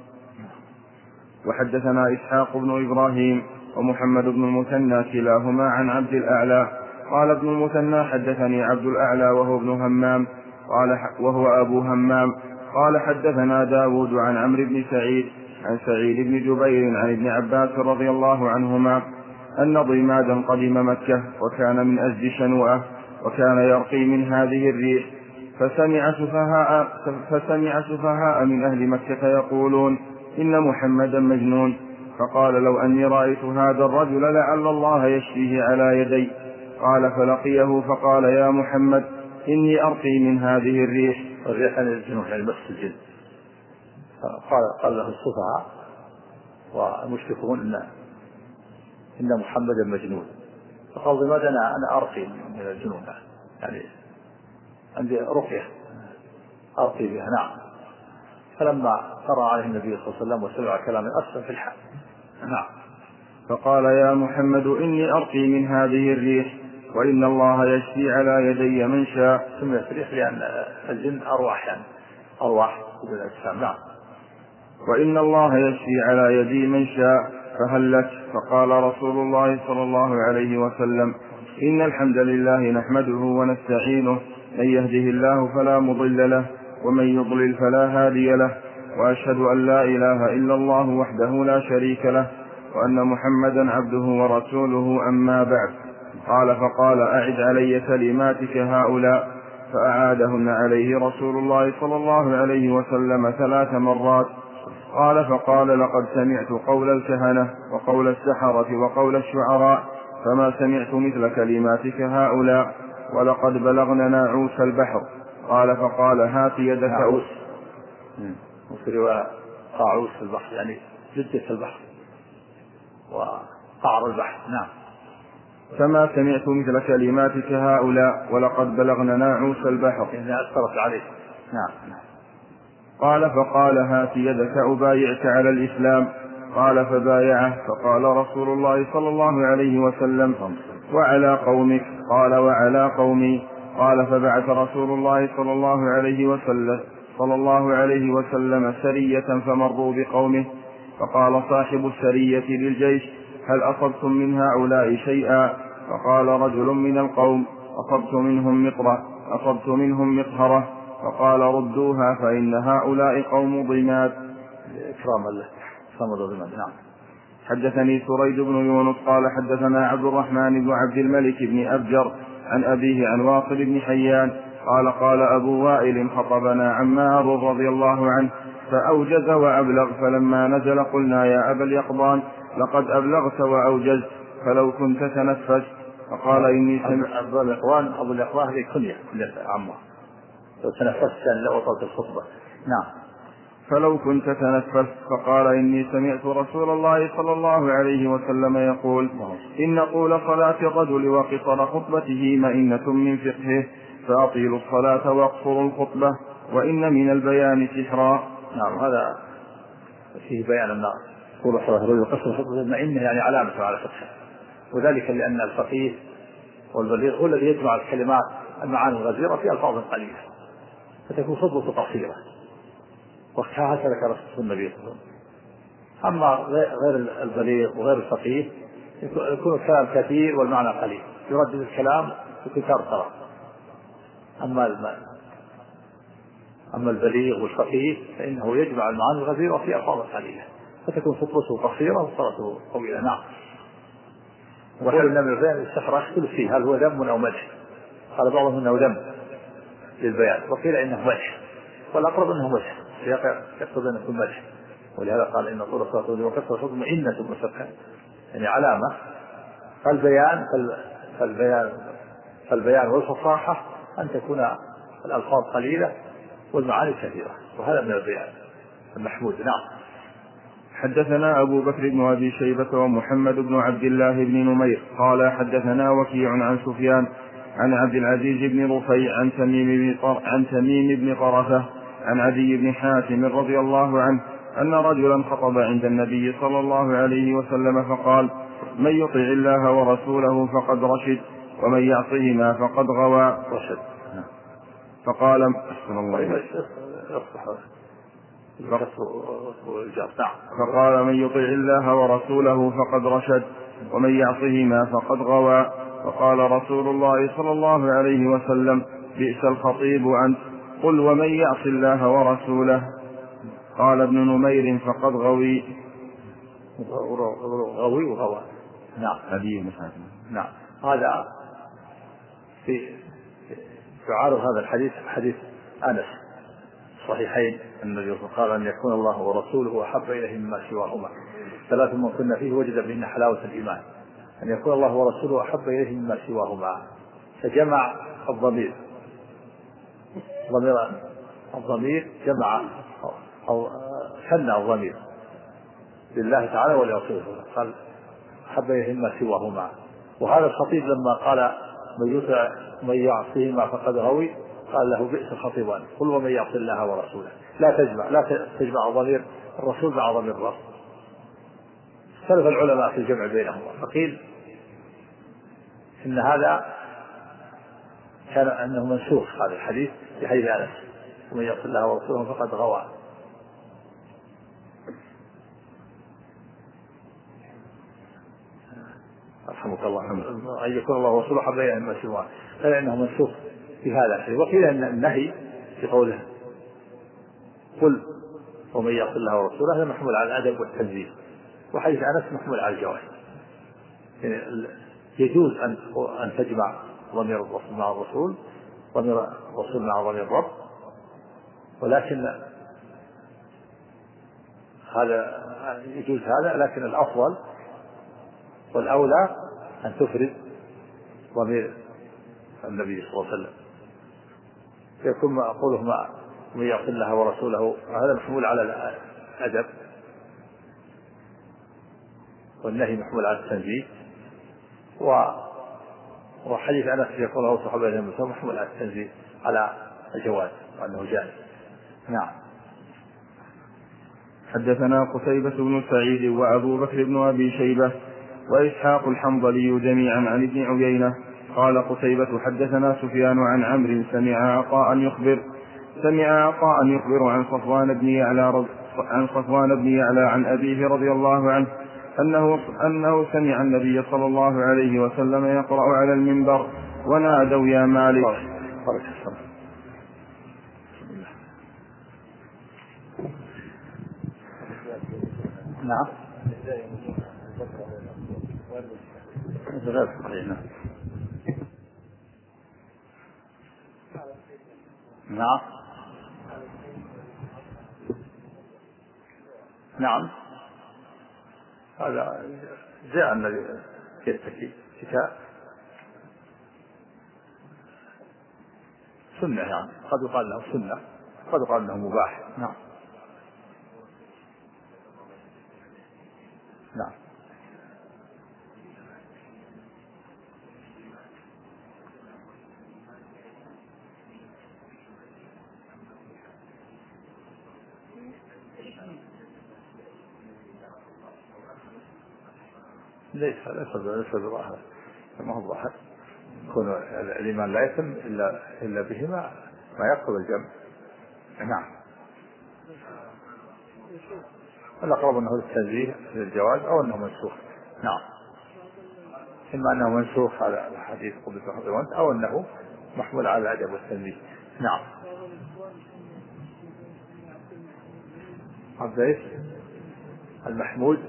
Speaker 2: وحدثنا إسحاق بن إبراهيم ومحمد بن المثنى كلاهما عن عبد الأعلى قال ابن المثنى حدثني عبد الأعلى وهو أبو همام قال حدثنا داود عن عمرو بن سعيد عن سعيد بن جبير عن ابن عباس رضي الله عنهما أن ضمادا قدم مكة وكان من أزد شنوءة وكان يرقي من هذه الريح فسمع سفهاء من أهل مكة يقولون إن محمدا مجنون فقال لو أني رأيت هذا الرجل لعل الله يشفيه على يدي. قال فلقيه فقال يا محمد إني أرقي من هذه الريح.
Speaker 1: الريح عن الجنون يعني مس الجن. قال له السفهاء والمشركون إن محمدا مجنون فقال ضماد أنا أرقي من الجنون يعني عندي رقية أرقي بها. نعم. فلما قرأ عليه النبي صلى الله عليه وسلم وسمع كلام أسفل في الحال. نعم.
Speaker 2: فقال يا محمد إني أرقي من هذه الريح وإن الله يشفي على يدي من شاء.
Speaker 1: سميت الريح لأن الجن أرواح يعني أرواح بالأجسام. نعم.
Speaker 2: وإن الله يشفي على يدي من شاء فهل لك؟ فقال رسول الله صلى الله عليه وسلم إن الحمد لله نحمده ونستعينه من يهده الله فلا مضل له ومن يضلل فلا هادي له وأشهد أن لا إله إلا الله وحده لا شريك له وأن محمدا عبده ورسوله أما بعد. قال فقال أعد علي كلماتك هؤلاء فأعادهن عليه رسول الله صلى الله عليه وسلم 3 مرات. قال فقال لقد سمعت قول الكهنة وقول السحرة وقول الشعراء فما سمعت مثل كلماتك هؤلاء ولقد بلغنا ناعوس البحر. قال فقال هات يدك
Speaker 1: ناعوس وفي رواية قاعوس البحر يعني جدة البحر وقعر البحر. نعم.
Speaker 2: فما سمعت مثل كلماتك هؤلاء ولقد بلغنا ناعوس البحر
Speaker 1: إنها أثرت عليه. نعم.
Speaker 2: قال فقال هات يدك أبايعك على الإسلام. قال فبايعه. فقال رسول الله صلى الله عليه وسلم وعلى قومك؟ قال وعلى قومي. قال فبعث رسول الله صلى الله عليه وسلم سرية فمروا بقومه فقال صاحب السرية للجيش هل أصبتم من هؤلاء شيئا؟ فقال رجل من القوم أصبت منهم مطهرة. فقال ردوها فإن هؤلاء قوم ضماد.
Speaker 1: إكرام الله ضماد. نعم.
Speaker 2: حدثني سريج بن يونس قال حدثنا عبد الرحمن بن عبد الملك بن أبجر عن أبيه عن واصل بن حيان قال أبو وائل خطبنا عمار رضي الله عنه فأوجز وأبلغ فلما نزل قلنا يا أبا اليقظان لقد أبلغت وأوجزت فلو كنت تنفست. فقال إني
Speaker 1: أبو اليقظان هذه كنية عمار لو تنفست لأطلت الخطبة. نعم.
Speaker 2: فلو كنت تنفست. فقال إني سمعت رسول الله صلى الله عليه وسلم يقول إن طول صلاة الرجل وقصر خطبته مئنة من فقهه، فأطيلوا الصلاة واقصروا الخطبة، وإن من البيان سحرا.
Speaker 1: نعم، هذا فيه بيان أن طول صلاة الرجل وقصر خطبته مئنة يعني علامة على فقهه، وذلك لأن الفقيه والبليغ هو الذي يجمع الكلمات المعاني الغزيرة في ألفاظ قليلة فتكون خطبته قصيرة، وهكذا كان رسول النبي صلى الله عليه وسلم. أما غير البليغ وغير الفقيه يكون الكلام كثير والمعنى قليل، يردد الكلام بكثار صلاة. أما البليغ والفقيه فإنه يجمع المعاني الغزيرة في ألفاظ قليلة فتكون خطبته قصيرة وصلاته طويلة. نعم. وقول النبي البيان السحر يختلف فيه هل هو ذم أو مدح، قال بعضهم إنه ذم للبيان وقيل إنه مدح، والأقرب إنه مدح يقصد أن يكون مدح، ولهذا قال إن طول صلاة الرجل وقصر خطبته مئنة من فقهه يعني علامة. فالبيان والفصاحة أن تكون الألفاظ قليلة والمعاني كثيرة، وهذا من البيان المحمود. نعم.
Speaker 2: حدثنا أبو بكر بن أبي شيبة ومحمد بن عبد الله بن نمير قال حدثنا وكيع عن سفيان عن عبد العزيز بن رفيع عن تميم بن طرفة عن عدي بن حاتم رضي الله عنه أن رجلا خطب عند النبي صلى الله عليه وسلم فقال من يطع الله ورسوله فقد رشد ومن يعصهما فقد غوى. فقال فقال من يطع الله ورسوله فقد رشد ومن يعصهما فقد غوى. فقال رسول الله صلى الله عليه وسلم بئس الخطيب أنت، قل ومن يعص الله ورسوله. قال ابن نمير فقد غوي.
Speaker 1: غوي وغوى. نعم. نعم. هذا في تعارض هذا الحديث حديث أنس صحيحين النبي قال أن يكون الله ورسوله أحب إليه مما سواهما، ثلاث من كنا فيه وجد بهن حلاوة الإيمان، أن يكون الله ورسوله أحب إليه مما سواهما، فجمع الضمير جمع أو ثنى الضمير لله تعالى ولرسوله، قال أحب إليه مما سواهما. وهذا الخطيب لما قال من يطع من يعصيهما فقد غوي قال له بئس الخطيبان، قل ومن يعصي الله ورسوله. لا تجمع ضمير الرسول مع ضمير الرب. اختلف العلماء في الجمع بينهما، فقيل إن هذا كان أنه منسوخ هذا الحديث بحديث أنس ومن يعصي الله ورسوله فقد غوى. رحمك الله. أن يكون الله ورسوله أحب إليه مما سواه، فإنه منسوخ في هذا الحديث. وقيل أن النهي في قوله قل ومن يعص الله ورسوله هذا محمول على الأدب والتنزيه، وحديث أنس محمول على الجواز. يعني يجوز أن تجمع ضمير الرسول مع الرسول، ضمير الرسول مع ضمير الرب، ولكن هذا يجوز هذا، لكن الأفضل والأولى أن تفرد ضمير النبي صلى الله عليه وسلم، يكون ما أقوله ما من يعصي الله ورسوله هذا محمول على الأدب، والنهي محمول على التنزيه، وحديث أنس يقول له صحابة النبي محمول على التنزيه على الجواز وأنه جائز. نعم.
Speaker 2: حدثنا قتيبة بن سعيد وأبو بكر بن أبي شيبة وإسحاق الحنظلي جميعا عن ابن عيينة. قال قتيبة حدثنا سفيان عن عمرو سمع عطاء يخبر عن صفوان بن يعلى عن أبيه رضي الله عنه أنه سمع النبي صلى الله عليه وسلم يقرأ على المنبر ونادوا يا مالك.
Speaker 1: نعم. نعم. نعم. هذا جاء النبي يتكي سنة يعني، قد يقال له سنة قد يقال له مباح. نعم. نعم. ليس بظاهر، ما هو ظاهر. يكون الإيمان لا يتم إلا بهما، ما يقتضي الجمع. نعم. الأقرب أنه للتنزيه للجواز أو أنه منسوخ. نعم. إما أنه منسوخ على الحديث قبل تحضيرات أو أنه محمول على الأدب والتنزيه. نعم. عبد ايش؟ المحمود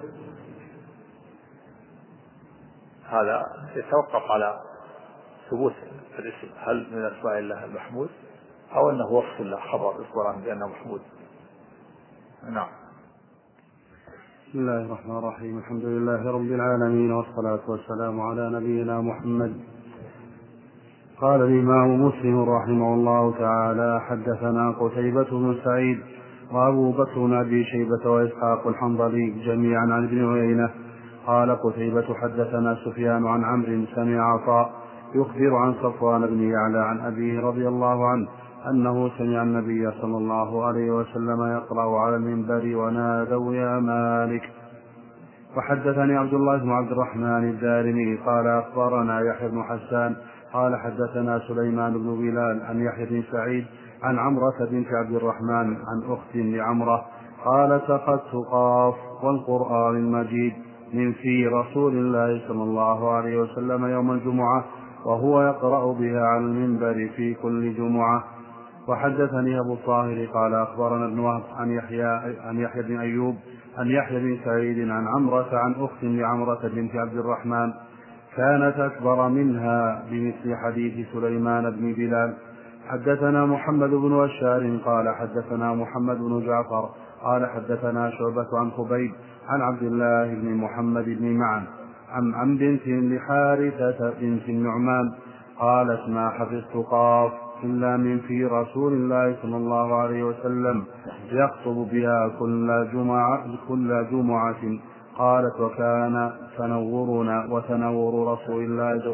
Speaker 1: هذا يتوقف على ثبوت الاسم، هل من أسماء الله المحمود أو أنه وصف الله خبر القرآن بأنه محمود. نعم.
Speaker 3: بسم الله الرحمن الرحيم. الحمد لله رب العالمين، والصلاة والسلام على نبينا محمد. قال الإمام مسلم رحمه الله تعالى: حدثنا قتيبة بن سعيد وأبو بكر بن أبي شيبة وإسحاق الحنظلي جميعا عن ابن عيينة. قال قتيبة: حدثنا سفيان عن عمرو سمع عطاء يخبر عن صفوان بن يعلى عن أبيه رضي الله عنه أنه سمع النبي صلى الله عليه وسلم يقرأ على المنبر: ونادوا يا مالك. وحدثني عبد الله بن عبد الرحمن الدارمي قال أخبرنا يحيى بن حسان قال حدثنا سليمان بن بلال عن يحيى بن سعيد عن عمرة بنت عبد الرحمن عن أخت لعمرة قال: سقطت قاف والقرآن المجيد من في رسول الله صلى الله عليه وسلم يوم الجمعة وهو يقرأ بها على المنبر في كل جمعة. وحدثني أبو الطاهر قال أخبرنا ابن وهب عن يحيى بن أيوب عن يحيى بن سعيد عن عمرة عن أخت لعمرة بنت عبد الرحمن كانت أكبر منها بمثل حديث سليمان بن بلال. حدثنا محمد بن بشار قال حدثنا محمد بن جعفر قال حدثنا شعبة عن خبيب عن عبد الله بن محمد بن معن عن بنت لحارثة بنت النعمان قالت: ما حفظت قاف إلا من في رسول الله صلى الله عليه وسلم يخطب بها كل جمعة. قالت: وكان تنورنا وتنور رسول الله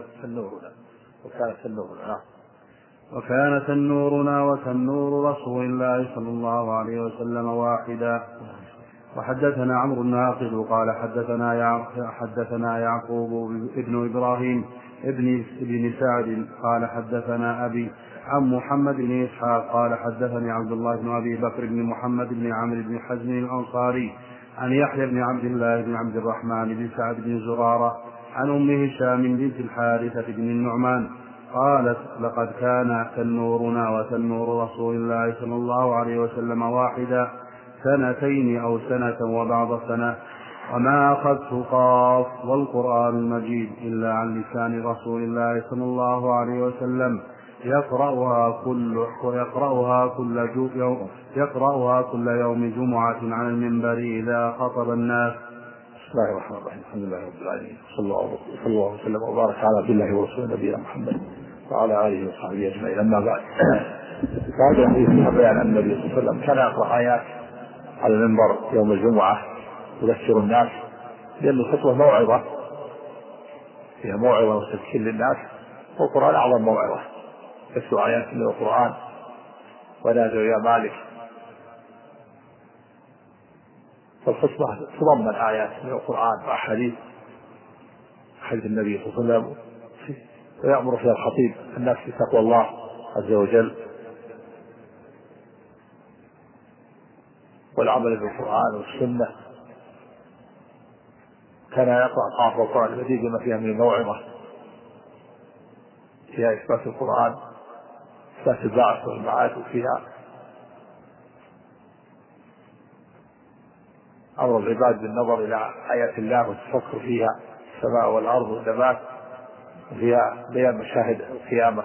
Speaker 3: وكان تنورنا وتنور رسول الله صلى الله عليه وسلم واحدا. وحدثنا عمرو الناقد قال حدثنا يعقوب ابن إبراهيم ابن سعد قال حدثنا أبي عن محمد بن إسحاق قال حدثني عبد الله بن أبي بكر بن محمد بن عمرو بن حزم الأنصاري عن يحيى بن عبد الله بن عبد الرحمن بن سعد بن زرارة عن أم هشام بنت الحارثة بن النعمان قالت: لقد كان تنورنا وتنور رسول الله صلى الله عليه وسلم واحدا 2 أو 1 سنة وبعض سنة، وما أخذت قاف والقرآن المجيد إلا عن لسان رسول الله صلى الله عليه وسلم يقرأها كل يوم جمعة على المنبر إذا خطب الناس.
Speaker 1: بسم الله الرحمن الرحيم. الحمد لله رب العالمين، صلى الله وسلم وبارك على عبد الله ورسوله نبينا محمد وعلى آله وصحبه أجمعين. أما بعد، فهذا الحديث فيها بيان أن النبي صلى الله عليه وسلم كان يقرأ آيات على المنبر يوم الجمعة يذكر الناس، لأن الخطبة موعظة، فيها موعظة وتذكير للناس، والقرآن أعظم موعظة، يتلو آيات من القرآن: ونادوا يا مالك. فالخطبة تضمن آيات من القرآن وأحاديث النبي صلى الله عليه وسلم، ويأمر فيها الخطيب الناس بتقوى الله عز وجل والعمل بالقرآن والسنة. كان يقرأ قاف والقرآن المجيد بما فيها من الموعظة، فيها إثبات القرآن، إثبات البعث والمعاد، وفيها أمر العباد بالنظر إلى آيات الله والتفكر فيها، السماء والأرض والنبات، وفيها بيان مشاهد القيامة،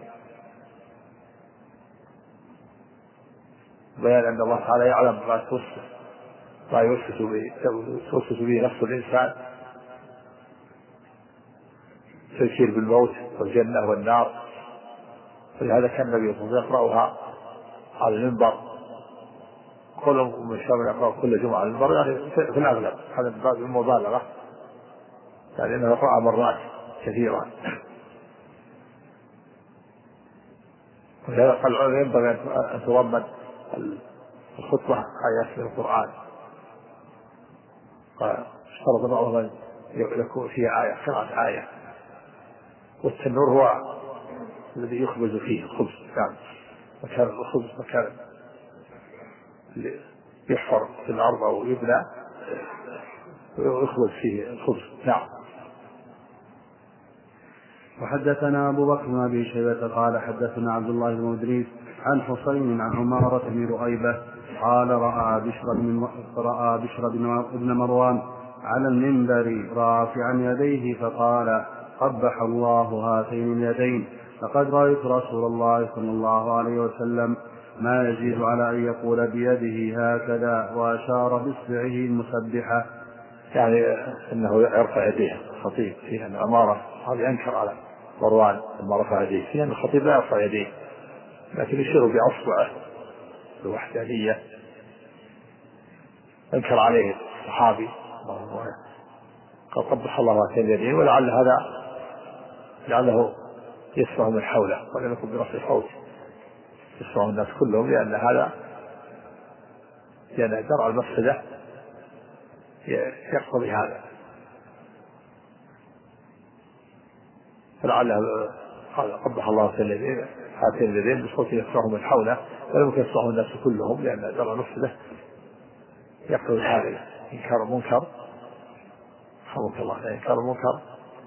Speaker 1: بيان أن الله تعالى يعلم ما يوسوس به نفس الإنسان، تذكير بالموت والجنة والنار، ولهذا كان النبي صلى الله عليه وسلم يقرأها على المنبر، كل من شاء يقرأ كل جمعة على المنبر، يعني في الأغلب هذا من باب المبالغة، يعني أنه يقرأ مرات كثيرة. ولهذا قال العلماء ينبغي أن تضمن الخطبة آيات من القرآن، اشترط بعضهم أن يكون فيها آية، قراءة آية. والتنور هو الذي يخبز فيه الخبز، يعني مكان الخبز مكان يحفر في الأرض أو يبنى ويخبز فيه الخبز. نعم.
Speaker 3: وحدثنا أبو بكر بن أبي شيبة قال حدثنا عبد الله بن إدريس عن حسين عن عمارة بن رؤيبة قال رأى بشر بن مروان على المنبر رافعا يديه فقال قبح الله هاتين اليدين، لقد رأيت رسول الله صلى الله عليه وسلم ما يزيد على أن يقول بيده هكذا، وأشار بإصبعه المسبحة.
Speaker 1: يعني أنه يرفع يديه الخطيب في أن عمارة هذا ينكر على مروان لما رفع يديه، في أن الخطيب لا يرفع يديه لكن يشير بأصبعه بوحدانية، انكر عليه الصحابي قال قبح الله هاتين اليدين، ولعل هذا لعله يسمع من حوله ولم يكن برفع صوت يسمع الناس كلهم، لأن هذا درء المفسدة يقتضي هذا، فلعله قال قبح الله هاتين اليدين بصوت يسمعه من حوله ولم يكن يسمعه الناس كلهم، لأن درء المفسدة يقتضي هذا. إنكار المنكر حمك الله، إنكار المنكر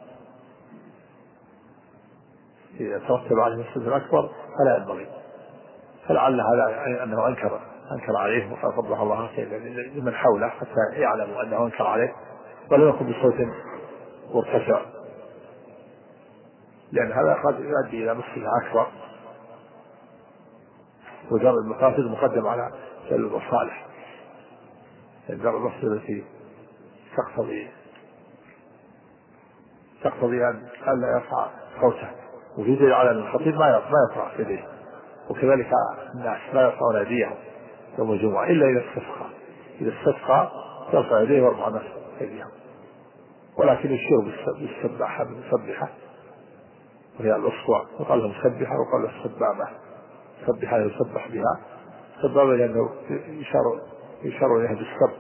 Speaker 1: إذا ترتب عليه المفسدة الأكبر فلا ينبغي، فلعل هذا أنه أنكر عليه وقال قبح الله لمن حوله حتى يعلموا أنه أنكر عليه ولم يكن بصوت مرتفع، لأن هذا قد يؤدي إلى مفسدة أكبر، ودرء المفاسد مقدم على جلب المصالح. درء المفسدة التي تقتضي أن لا يرفع صوته، وفي دليل على أن الخطيب ما يرفع يديه، وكذلك الناس لا يرفعون أيديهم يوم الجمعة إلا إذا استسقى يرفع يديه ويرفع نفسه أيديهم، ولكن يشير بالسباحة بالمسبحة وهي الأصبع، وقال له مسبحة وقال له السبابة. سبحة يسبح بها، سبابة لأنه يشار إليها بالسب.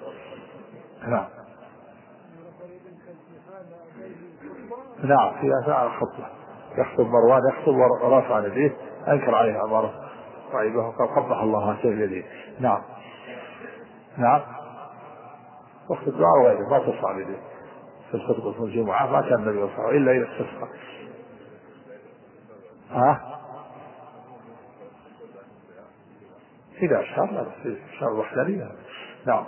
Speaker 1: نعم في أثناء الخطبة يخطب مروان يخطب ورافع يديه، أنكر عليه عمارة رعيبه وقال قبح الله هاتين اليدين. نعم وقت الدعاء وغيره ما ترفع يديه في الخطبة في الجمعة، ما كان النبي يرفعه إلا إذا استسقى. إذا أشار وحدانية. نعم.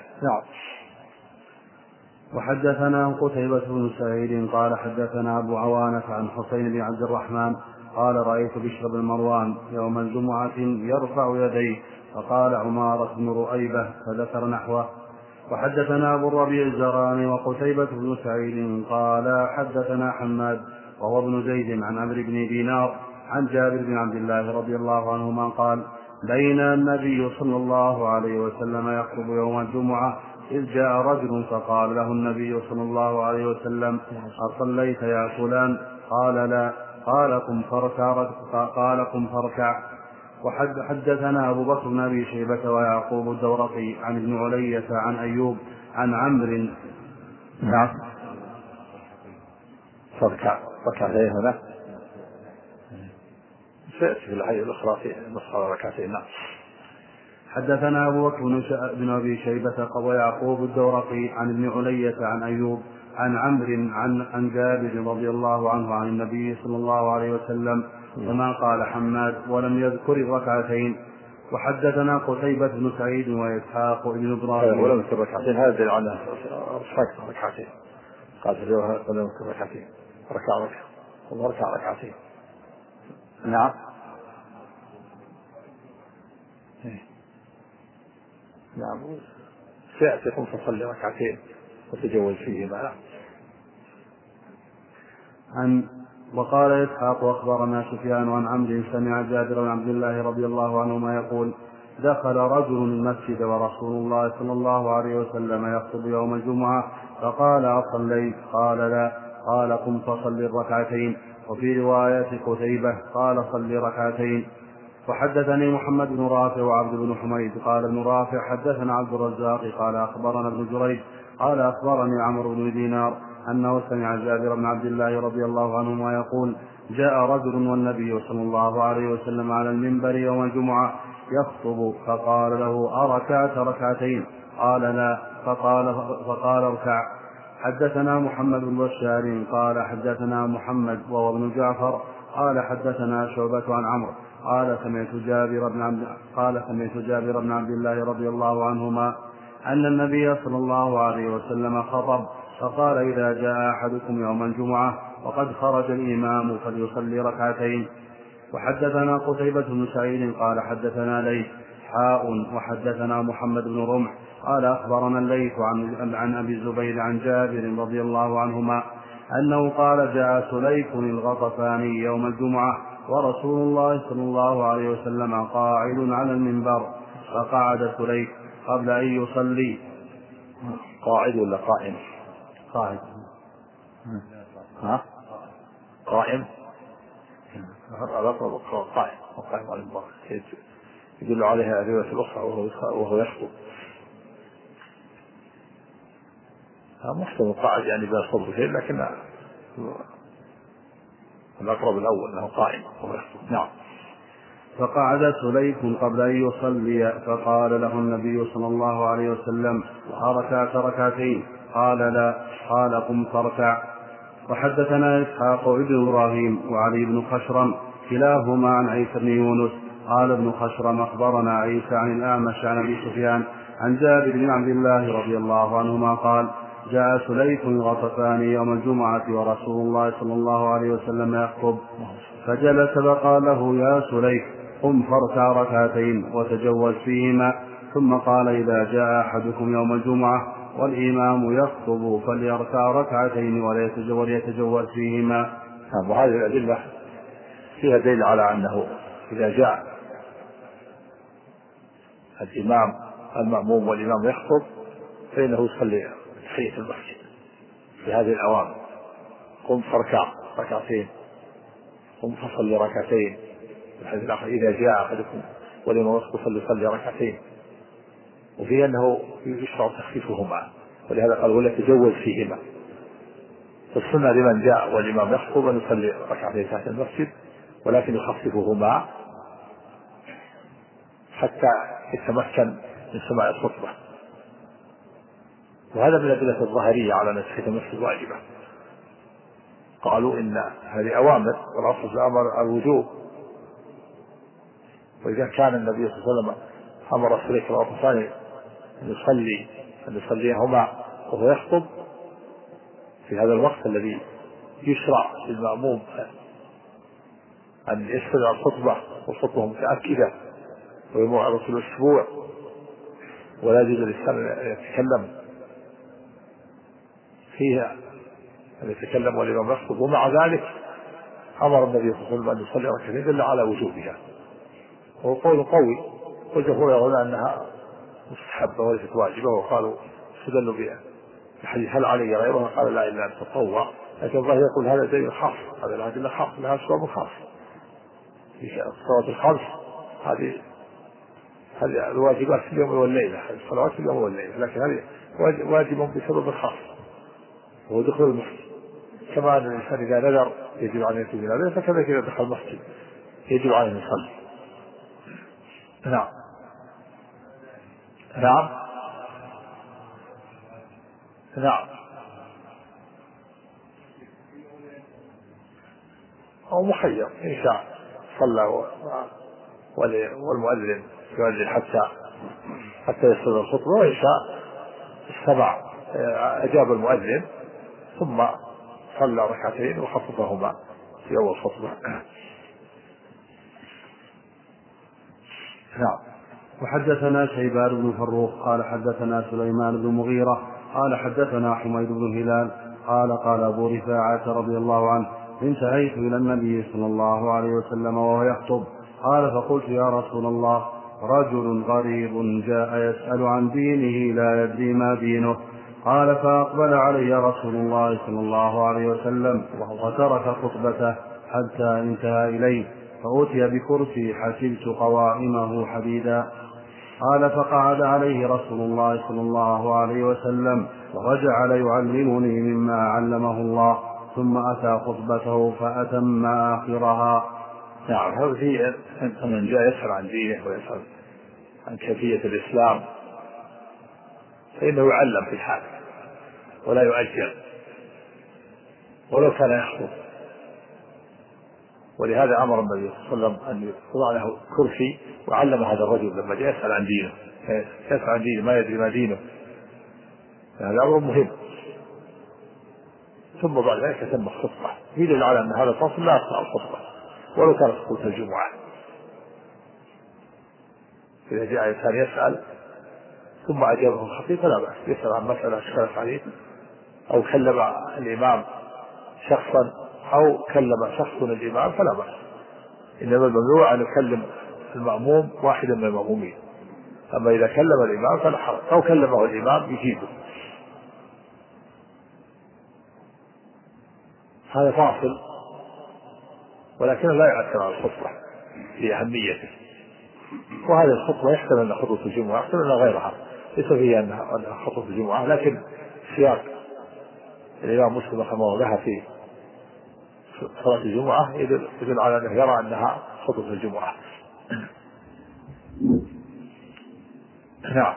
Speaker 3: وحدثنا قتيبة بن سعيد قال حدثنا أبو عوانة عن حسين بن عبد الرحمن قال رأيت بشر بن مروان يوم الجمعة يرفع يديه، فقال عمارة بن رؤيبة فذكر نحوه. وحدثنا أبو الربيع الزراني وقتيبة بن سعيد قال حدثنا حماد وهو ابن زيد عن عمرو بن دينار عن جابر بن عبد الله رضي الله عنهما قال بين النبي صلى الله عليه وسلم يخطب يوم الجمعة إذ جاء رجل فقال له النبي صلى الله عليه وسلم أصليت يا فلان؟ قال لا. قال قم فاركع. وحدثنا أبو بكر بن أبي شيبة ويعقوب الدورقي عن ابن علية عن أيوب عن عمرو.
Speaker 1: نعم فاركع هنا سيأتي في الحي الأخرى في نصف ركعتين. نعم.
Speaker 3: حدثنا أبو بكر بن أبي شيبة ويعقوب الدورقي عن ابن علية عن أيوب عن عمرو عن جابر رضي الله عنه عن النبي صلى الله عليه وسلم كما قال حماد ولم يذكر الركعتين. وحدثنا قتيبة بن سعيد وإسحاق بن إبراهيم
Speaker 1: ولم يذكر الركعتين، هذا دليل على ركعتين، قال في الرواية ولم يذكر الركعتين، ركع ركعتين. نعم سيأتي قم فصلي ركعتين وتجوز فيهما.
Speaker 3: وقال إسحاق أخبرنا سفيان عن عمرو سمع جابر بن عبد الله رضي الله عنهما يقول دخل رجل المسجد ورسول الله صلى الله عليه وسلم يخطب يوم الجمعة فقال أصليت؟ قال لا. قال قم فصل الركعتين. وفي رواية قتيبة قال صل ركعتين. وحدثني محمد بن رافع وعبد بن حميد قال ابن رافع حدثنا عبد الرزاق قال أخبرنا ابن جريج قال أخبرني عمرو بن دينار أنه سمع جابر بن عبد الله رضي الله عنهما يقول جاء رجل والنبي صلى الله عليه وسلم على المنبر يوم الجمعة يخطب فقال له أركعت ركعتين؟ قال لا. فقال اركع. حدثنا محمد بن بشار قال حدثنا محمد وهو ابن جعفر قال حدثنا شعبة عن عمرو قال سمعت جابر بن عبد الله رضي الله عنهما أن النبي صلى الله عليه وسلم خطب فقال إذا جاء أحدكم يوم الجمعة وقد خرج الإمام فليصلي ركعتين. وحدثنا قتيبة بن سعيد قال حدثنا ليث وحدثنا محمد بن رمح قال أخبرنا الليث عن أبي الزبير عن جابر رضي الله عنهما أنه قال جاء سليك الغطفاني يوم الجمعة ورسول الله صلى الله عليه وسلم قاعد على المنبر فقعد سليك قبل أن يصلي.
Speaker 1: قاعد ولا قائم؟
Speaker 3: قاعد.
Speaker 1: قائم قائم على المنبر يدل عليها الرواية الأخرى وهو يخطب. محسن قاعد يعني بيصطبر شيء، لكن الأقرب الأول أنه قائم وهو يخطب. نعم.
Speaker 3: فقعد سليك قبل أن يصلي فقال له النبي صلى الله عليه وسلم أركعت ركعتين؟ قال لا. قال قم فاركع. وحدثنا إسحاق بن إبراهيم وعلي بن خشرم كلاهما عن عيسى بن يونس قال ابن خشرم أخبرنا عيسى عن الأعمش عن أبي سفيان عن جابر بن عبد الله رضي الله عنهما قال جاء سليك الغطفاني يوم الجمعة ورسول الله صلى الله عليه وسلم يخطب فجلس فقال له يا سليك قم فاركع ركعتين وتجوز فيهما، ثم قال إذا جاء أحدكم يوم الجمعة والإمام يخطب فليركع ركعتين وليتجوز فيهما.
Speaker 1: وهذه الأدلة فيها دليل على أنه إذا جاء الإمام المأموم والإمام يخطب فإنه يصلي تحية المسجد في هذه الأوامر. قم فاركع ركعتين، قم فصل ركعتين. الحديث الآخر إذا جاء أحدكم والإمام يخطب فليصلي ركعتين، وفيه أنه يشرع تخفيفهما، ولهذا قال ولا تجوز فيهما. فالسنة لمن جاء والإمام يخطب أن يصلي ركعتين تحت المسجد، ولكن يخففهما حتى يتمكن من سماع الخطبة. وهذا من الأدلة الظاهرية على أن تحية المسجد واجبة. قالوا إن هذه أوامر والأصل في الأمر الوجوب، وإذا كان النبي صلى الله عليه وسلم أمر سليك الغطفاني أن يصليهما وهو يخطب في هذا الوقت الذي يشرع للمأموم أن يستمع الخطبة والخطبة متأكدة ويموعظ في الأسبوع ولا يجوز للإنسان أن يتكلم فيها، أن يتكلم والإمام يخطب، ومع ذلك أمر النبي صلى الله عليه وسلم أن يصلي ركعتين دل على وجوبها. وهو قول قوي، والجمهور يقولون أنها مستحبة وليست واجبة، وقالوا استدلوا بها الحديث هل علي غيرها؟ قال لا إلا أن تطوع. لكن الله يقول هذا دليل خاص، هذا الأدلة خاص لها سبب خاص في الصلوات الخمس. هذه الواجبات في اليوم والليلة، هذه الصلوات في اليوم والليلة، لكن هذه واجب بسبب خاص وهو دخول المسجد. كما أن الإنسان إذا نذر يجب عليه يتوب إلى ذلك، فكذلك إذا دخل المسجد يجب عليه أن يصلي. نعم. نعم. نعم. أو مخير إن شاء صلى والمؤذن يؤذن حتى يصل الخطبة، وإن شاء استمع أجاب المؤذن ثم صلى ركعتين وخففهما في أول الخطبة.
Speaker 3: نعم. وحدثنا شيبان بن فروخ قال حدثنا سليمان بن مغيرة قال حدثنا حميد بن هلال قال قال أبو رفاعة رضي الله عنه انتهيت إلى النبي صلى الله عليه وسلم وهو يخطب. قال فقلت يا رسول الله رجل غريب جاء يسأل عن دينه لا يدري ما دينه. قال فأقبل علي رسول الله صلى الله عليه وسلم وترك خطبته حتى انتهى إليه، فأتي بكرسي حسبت قوائمه حديدا. قال فقعد عليه رسول الله صلى الله عليه وسلم وجعل يعلمني مما علمه الله، ثم أتى خطبته فأتم آخرها.
Speaker 1: نعم، هذا فيه أن من جاء يسأل عن دينه ويسأل عن كيفية الإسلام فإنه يعلم في الحال ولا يؤجل ولو كان يخطب. ولهذا أمر النبي صلى الله عليه وسلم أن يوضع له كرسي وعلم هذا الرجل لما جاء يسأل عن دينه، يسأل عن دينه ما يدري ما دينه، هذا أمر مهم. ثم بعد ذلك تم الخطبة، يدل على أن هذا الفصل لا يقطع الخطبة ولو كانت خطبة الجمعة. إذا جاء إنسان يسأل ثم أجابه الخطيب فلا بأس، يسأل عن مسألة اشكلت عليه أو كلم الإمام شخصا أو كلم شخص الإمام فلا بأس، إنما الممنوع أن يكلم المأموم واحدا من المأمومين. أما إذا كلم الإمام فلا حرج، أو كلمه الإمام يجيبه. هذا فاصل ولكنه لا يؤثر على الخطبة لأهميته. وهذه الخطبة يحتمل أن خطبة الجمعة يحتمل أن غيرها، ليس فيها أنها خطبة الجمعة، لكن سياق الإمام مسلم رحمه الله لها في صلاة الجمعة يدل على أنه يرى أنها خطبة الجمعة. نعم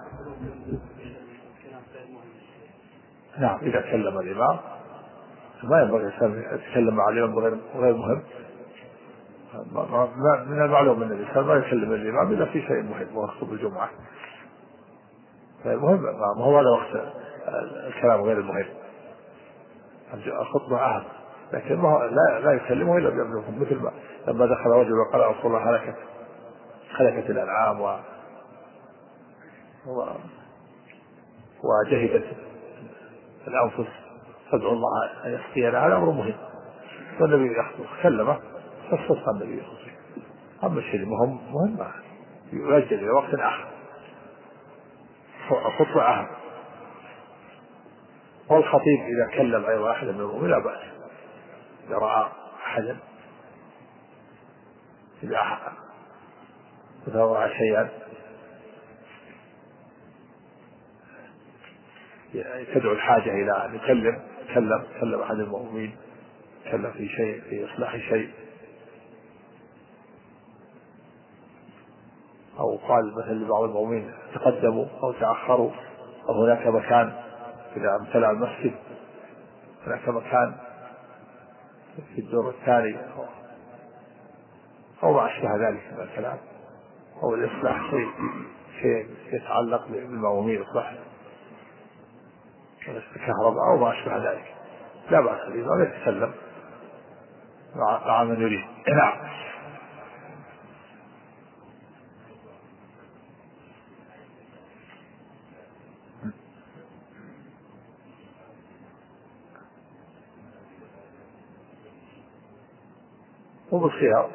Speaker 1: نعم، إذا تكلم الإمام ما ينبغي أن يتكلم مع الإمام غير مهم. من المعلوم أن الإنسان ما يكلم الإمام إلا في شيء مهم وهو خطبة الجمعة. المهم ما هو هذا وقت الكلام غير المهم، الخطبة أهم، لكن لا يكلمه إلا بأمرهم. مثل ما لما دخل رجل وقال يا رسول الله هلكت الأنعام وجهدت الأنفس فادعوا الله أن يسقينا، هذا أمر مهم. والنبي كلمه فاستسقى النبي. أما الشيء المهم يؤجل إلى وقت آخر، الخطبة أهم. والخطيب إذا كلم أي واحد من المؤمنين لا بأس، إذا رأى أحدا إذا رأى شيئا تدعو الحاجة إلى أن يكلم أحد المؤمنين، يتكلم في شيء، في إصلاح شيء، أو قال مثلا لبعض المؤمنين تقدموا أو تأخروا، أو هناك مكان إذا امتلأ المسجد هناك مكان في الدور الثاني أو ما أشبه ذلك من الكلام، أو الإصلاح شيء يتعلق بالمؤمنين، إصلاح الكهرباء أو ما أشبه ذلك، لا بأس به أن يتكلم مع من يريد. نعم. وبالخيار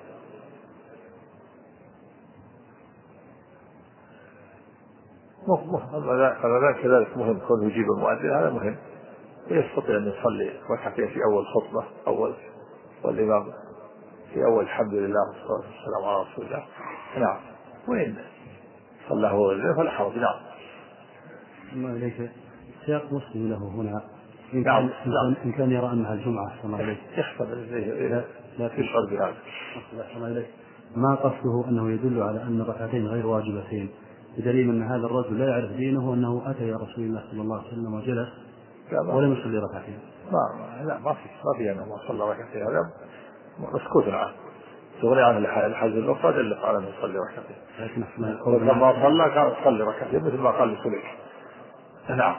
Speaker 1: هذا كذلك مهم، كونه يجيب المؤذن هذا مهم، ويستطيع أن يصلي ركعتين في أول خطبة والإمام في أول الحمد لله والصلاة والسلام على رسول الله. نعم، وإن صلى هو غيره فلا حرج. نعم.
Speaker 3: الله إليك سياق مسلم له هنا إن كان يرى أنها الجمعة صلى الله عليه
Speaker 1: يحتمل لا تشعر بهذا.
Speaker 3: ما قصده أنه يدل على أن الركعتين غير واجبتين، بدليل أن هذا الرجل لا يعرف دينه وأنه أتى إلى رسول الله صلى الله عليه وسلم وجلس ولم يصلي ركعتين.
Speaker 1: ما في أنه صلى ركعتين، هذا مسكوت عنه، تغني عن الحاجة الأخرى اللي قال أنه يصلي ركعتين، لما صلى كان يصلي ركعتين مثل ما قال لسليك. نعم.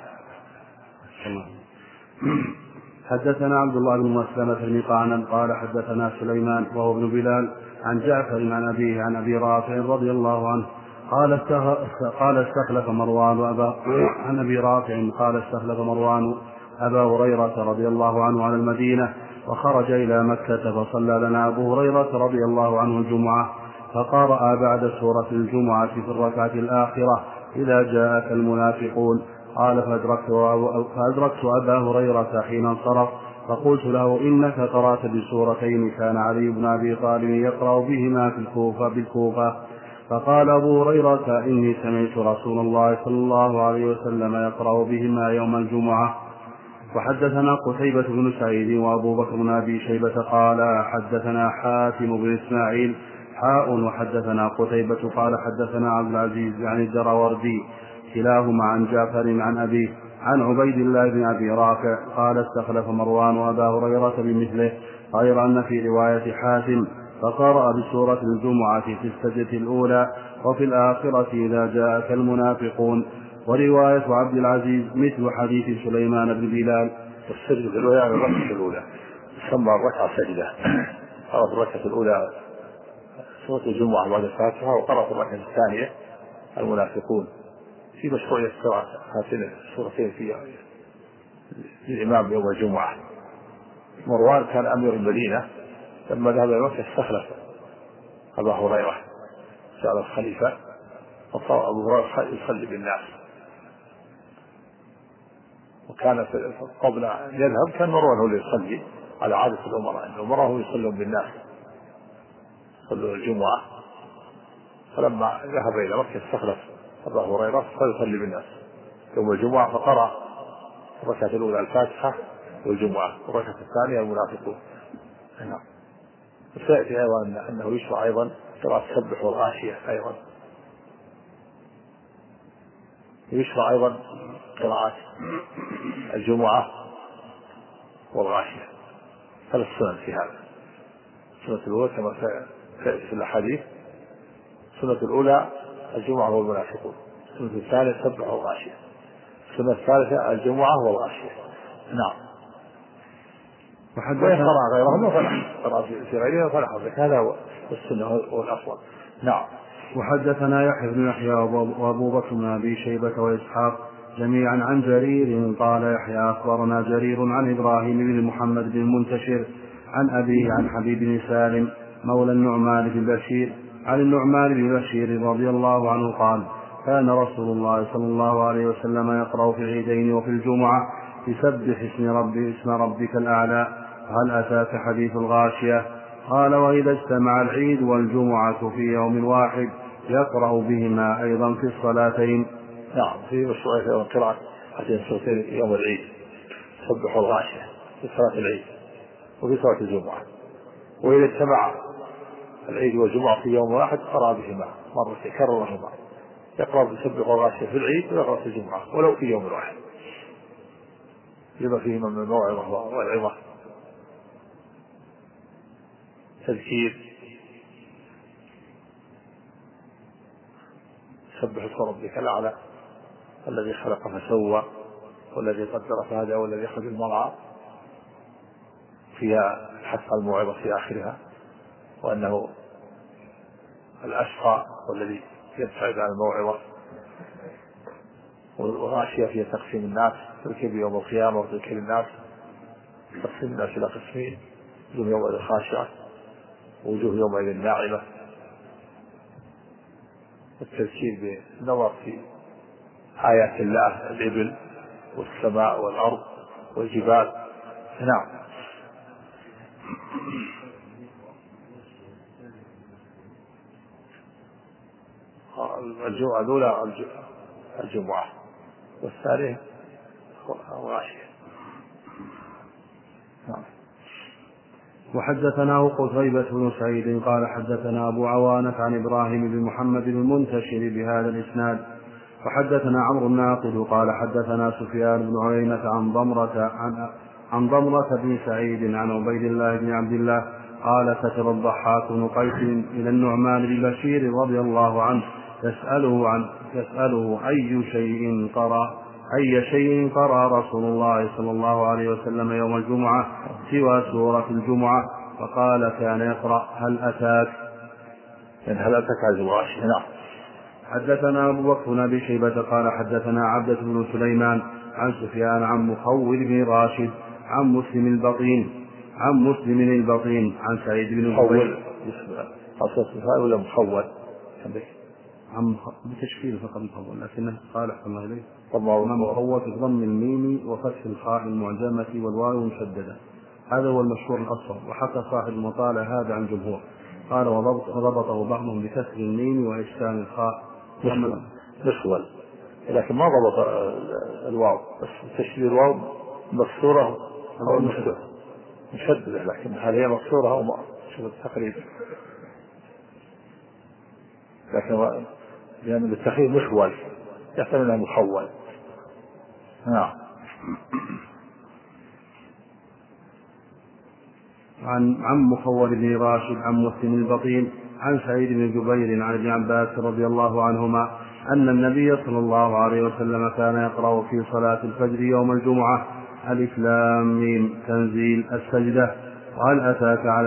Speaker 3: حدثنا عبد الله بن مسلمة بن قعنب قال حدثنا سليمان وهو ابن بلال عن جعفر عن أبيه عن أبي رافع رضي الله عنه قال استخلف مروان عن أبي رافع قال استخلف مروان أبا هريرة رضي الله عنه على المدينة وخرج إلى مكة فصلى لنا أبو هريرة رضي الله عنه الجمعة، فقرأ بعد سورة الجمعة في الركعة الآخرة إذا جاءك المنافقون. قال فأدركت أبا هريرة حين انصرف، فقلت له إنك قرأت بسورتين كان علي بن أبي طالب يقرأ بهما بالكوفة. فقال أبو هريرة إني سمعت رسول الله صلى الله عليه وسلم يقرأ بهما يوم الجمعة. وحدثنا قتيبة بن سعيد وأبو بكر بن أبي شيبة قال حدثنا حاتم بن إسماعيل وحدثنا قتيبة قال حدثنا عبد العزيز عن الدراوردي كلاهما عن جعفر عن أبيه عن عبيد الله بن أبي رافع قال استخلف مروان وأبا هريرة بمثله، غير أن في رواية حاتم فقرأ بسورة الجمعة في السجدة الأولى وفي الآخرة إذا جاءك المنافقون. ورواية عبد العزيز مثل حديث سليمان بن بلال.
Speaker 1: السجدة الأولى يعني الركعة الأولى تسمى الركعة سجدة. قرأ في الركعة الأولى سورة الجمعة بعد الفاتحة، وقرأ في الركعة الثانية المنافقون. في مشروعية هاتين السورتين في الإمام يوم الجمعة. مروان كان أمير المدينة، لما ذهب إلى مكة استخلف أبا هريرة جعل الخليفة، وصار أبو هريرة يصلي بالناس. وكان قبل أن يذهب كان مروان هو اللي يصلي على عادة الأمراء، أن الأمراء هم يصلون بالناس يصلون الجمعة. فلما ذهب إلى مكة استخلف أبا هريرة فيصلي بالناس يوم الجمعة، فقرأ الركعة الأولى الفاتحة والجمعة، والركعة الثانية المنافقون. وسيأتي أيضا أنه يشرع أيضا قراءة سبح والغاشية، أيضا يشرع أيضا قراءة الجمعة والغاشية. ثلاث سنن في هذا. السنة الأولى كما سيأتي في الأحاديث، السنة الأولى الجمعة والمنافقون، السنة الثانية سبح والغاشية، السنة الثالثة الجمعة والغاشية. نعم. وإن قرأ غيرهم فلا، قرأ في غيرها فلا حرج، هذا هو السنة والأفضل. نعم.
Speaker 3: وحدثنا يحيى بن يحيى وأبو بكر بن أبي شيبة وإسحاق جميعا عن جرير قال يحيى أخبرنا جرير عن إبراهيم بن محمد بن المنتشر عن أبيه عن حبيب بن سالم مولى النعمان بن بشير عن النعمان بن بشير رضي الله عنه قال كان رسول الله صلى الله عليه وسلم يقرأ في العيدين وفي الجمعة بسبح اسم ربك الأعلى. هل أتاك حديث الغاشية؟ قال وإذا اجتمع العيد والجمعة في يوم واحد يقرأ بهما أيضا في الصلاتين.
Speaker 1: نعم. في مشروعية قراءة هاتين السورتين يوم العيد، سبح الغاشية في صلاة العيد وفي صلاة الجمعة. وإذا اجتمع العيد والجمعة في يوم واحد قرأ بهما مرتين، كررهما، يقرأ بسبح الغاشية في العيد ويقرأ في الجمعة ولو في يوم واحد، لما فيهما من الموعظة والعظة، تذكير. سبح اسم ربك الأعلى الذي خلق فسوى والذي قدر فهدى والذي أخرج المرعى، فيها حث الموعظة في آخرها، وأنه الأشقى والذي يبتعد عن الموعظة. والغاشية فيها تقسيم الناس، تركب يوم القيامة وتذكر الناس، تقسيم الناس إلى قسمين: وجوه يومئذ خاشعة ووجوه يومئذ ناعمة. التذكير بالنظر في آيات الله، الإبل والسماء والأرض والجبال. نعم. الجمعة الأولى الجمعة، والثانية الغاشية. نعم.
Speaker 3: وحدثناه قتيبة بن سعيد قال حدثنا أبو عوانة عن إبراهيم بن محمد المنتشر بهذا الإسناد. وحدثنا عمرو الناقد قال حدثنا سفيان بن عيينة عن ضمرة بن سعيد عن عبيد الله بن عبد الله قال كتب الضحاك بن قيس إلى النعمان بن بشير رضي الله عنه يسأله أي شيء قرأ رسول الله صلى الله عليه وسلم يوم الجمعة سوى سورة الجمعة، فقال كان يقرأ هل أتاك.
Speaker 1: نعم.
Speaker 3: حدثنا أبو بكر بن أبي شيبة قال حدثنا عبدة بن سليمان عن سفيان عن مخول بن راشد عن مسلم البطين عن مسلم البطين عن سعيد بن
Speaker 1: مخول خاصة ولا مخول
Speaker 3: عن بتشكيل فقط مخول، لكنه قال أحسن الله إليه
Speaker 1: طبعا
Speaker 3: مخول بضم الميم وفتح الخاء المعجمة والواو المشددة، هذا هو المشهور الأصل. وحكى صاحب المطالع هذا عن جمهور، قال وضبطه بعضهم بكسر الميم وإسكان الخاء
Speaker 1: مخول، لكن ما ضبط الواو، بس تشديد الواو مكسورة أو مشددة، لكن هل هي مكسورة أو تقريبا، لكن لأن بالتخفيف مخول يحتمل أنه مخول. نعم.
Speaker 3: عن مخول بن راشد عن مسلم البطين عن سعيد بن جبير عن ابن عباس رضي الله عنهما أن النبي صلى الله عليه وسلم كان يقرأ في صلاة الفجر يوم الجمعة ألف لام ميم تنزيل السجدة وهل أتى على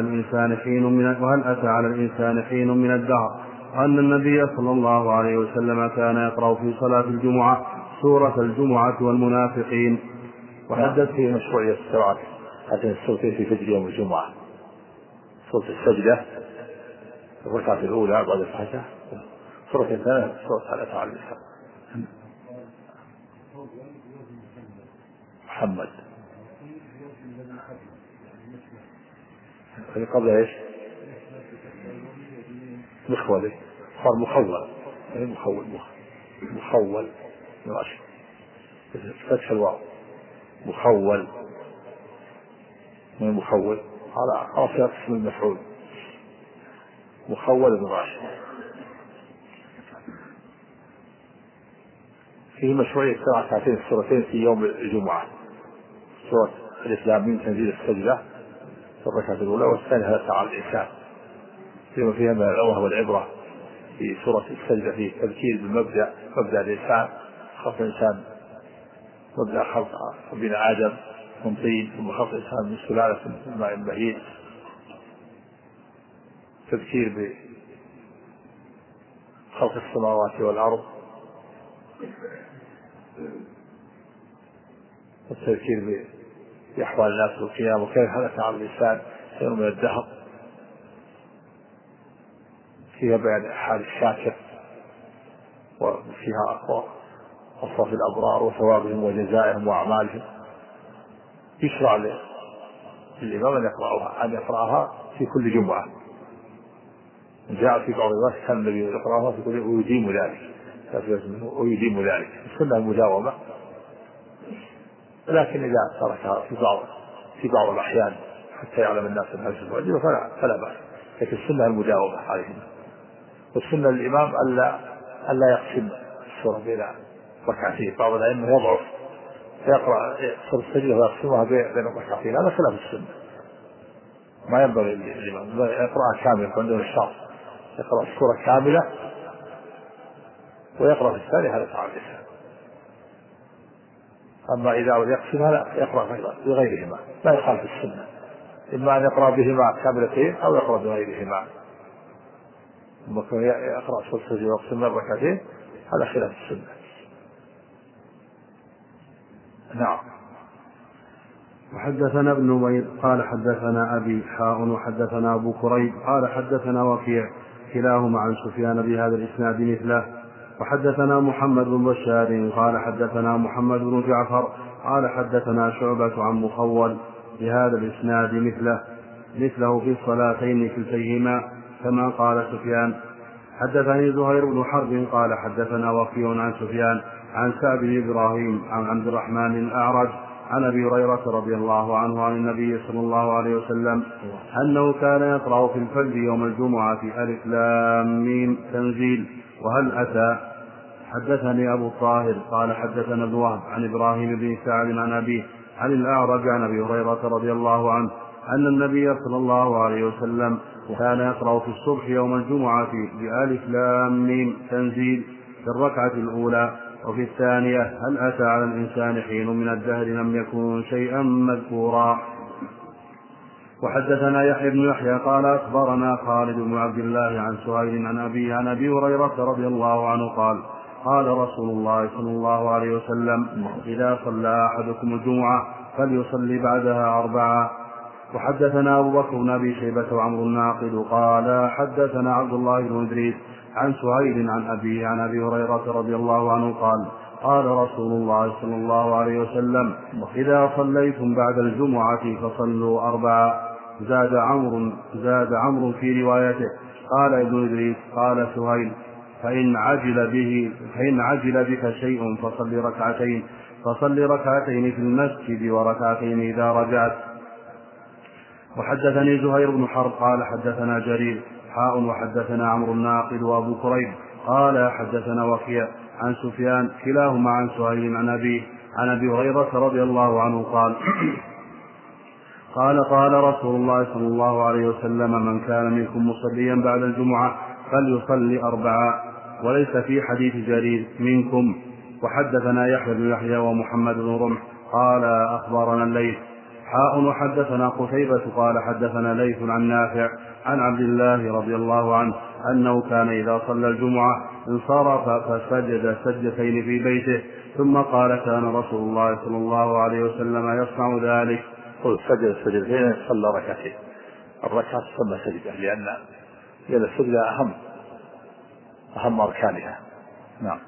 Speaker 3: الإنسان حين من الدهر، وأن النبي صلى الله عليه وسلم كان يقرأ في صلاة الجمعة سورة الجمعة والمنافقين.
Speaker 1: وحدث في مشروعية الصلاة هاتين السورتين في فجر يوم الجمعة، سورة السجدة الركعة الأولى بعد الفاتحة، سورة الثانية سورة هل أتى على الإنسان محمد اللي قبل ايش؟ مخول صار مخول مخول ماشي فتح الواو مخول من مخول على عاصي اسم المفعول مخول بن راشد. فيه مشروعية قراءة هاتين السورتين في يوم الجمعة، سورة الإسلام من تنزيل السجدة في الركعة الأولى، والثانية هل على الإنسان فيما فيها من العظة والعبرة في سورة السجدة في تذكير بمبدأ الإنسان، خلق الإنسان مبدأ خلق بنا آدم من طين ثم خلق الإنسان من سلالة من ماء مهين، تذكير بخلق السماوات والأرض والتذكير بأحوال الناس والقيام وكيف حدث على الإنسان يوم من الدهر، فيها بيان حال الشاكر وفيها وصف الأبرار وثوابهم وجزائهم وأعمالهم. يشرع للإمام أن يقرأها في كل جمعة، جاء في بعض الناس كان النبي يقرأها في كل ويديم ذلك السنة المداومة، لكن إذا تركها في بعض الأحيان حتى يعلم الناس أنها واجبة فلا بأس، لكن السنة المداومة عليهم. والسنة للإمام ألا يقسم السورة بين ركعتين، بعض الأئمة يضعف فيقرأ سورة السجدة ويقسمها بين الركعتين، هذا خلاف السنة، ما ينبغي للإمام يقرأها كاملة عنده الشرط، يقرأ السورة كاملة ويقرأ في الثاني هذا تعالى. أما إذا يقسمها لا يقرأ بغيرهما، لا يخالف السنة، إما أن يقرأ بهما كاملتين أو يقرأ بغيرهما، يقرأ سورة السجدة ويقسمها بركعتين هذا خلاف السنة. نعم.
Speaker 3: وحدثنا ابن نمير قال حدثنا أبي وحدثنا أبو كريب قال حدثنا وكيع كلاهما عن سفيان بهذا الإسناد مثله. وحدثنا محمد بن بشار قال حدثنا محمد بن جعفر قال حدثنا شعبة عن مخول بهذا الإسناد مثله في الصلاتين كلتيهما كما قال سفيان. حدثني زهير بن حرب قال حدثنا وكيع عن سفيان عن سعد بن إبراهيم عن عبد الرحمن الأعرج عن أبي هريرة رضي الله عنه عن النبي صلى الله عليه وسلم أنه كان يقرأ في الفجر يوم الجمعة في ألف لام ميم تنزيل وهل أتى. حدثني أبو الطاهر قال حدثنا ابن وهب عن إبراهيم بن سعد عن أبيه عن الأعرج عن أبي هريرة رضي الله عنه أن النبي صلى الله عليه وسلم كان يقرأ في الصبح يوم الجمعة بألف لام ميم تنزيل في الركعة الأولى، وفي الثانية هل أتى على الإنسان حين من الدهر لم يكن شيئا مذكورا. وحدثنا يحيى بن يحيى قال أخبرنا خالد بن عبد الله عن سهيل عن أبي هريرة رضي الله عنه قال رسول الله صلى الله عليه وسلم إذا صلى أحدكم الجمعة فليصلي بعدها 4. وحدثنا أبو بكر بن أبي شيبة وعمرو الناقد قال حدثنا عبد الله بن إدريس عن سهيل عن أبيه عن أبي هريرة رضي الله عنه قال قال رسول الله صلى الله عليه وسلم إذا صليتم بعد الجمعة فصلوا 4. زاد عمرو في روايته قال ابن إدريس قال سهيل فإن عجل بك شيء فصل ركعتين في المسجد وركعتين إذا رجعت. وحدثني زهير بن حرب قال حدثنا جرير وحدثنا عمرو الناقد وأبو كريب قال حدثنا وكيع عن سفيان كلاهما عن سهيل عن أبي هريرة رضي الله عنه قال رسول الله صلى الله عليه وسلم من كان منكم مصليا بعد الجمعة فليصلي 4 وليس في حديث جرير منكم. وحدثنا يحيى بن يحيى ومحمد بن رمح قال أخبرنا الليث وحدثنا قتيبة قال حدثنا ليث عن نافع عن عبد الله رضي الله عنه أنه كان إذا صلى الجمعة انصرف فسجد سجدتين في بيته ثم قال كان رسول الله صلى الله عليه وسلم يصنع ذلك.
Speaker 1: سجد سجدتين صلى ركعتين، الركعة صلى سجدة لأن السجدة أهم أركانها. نعم.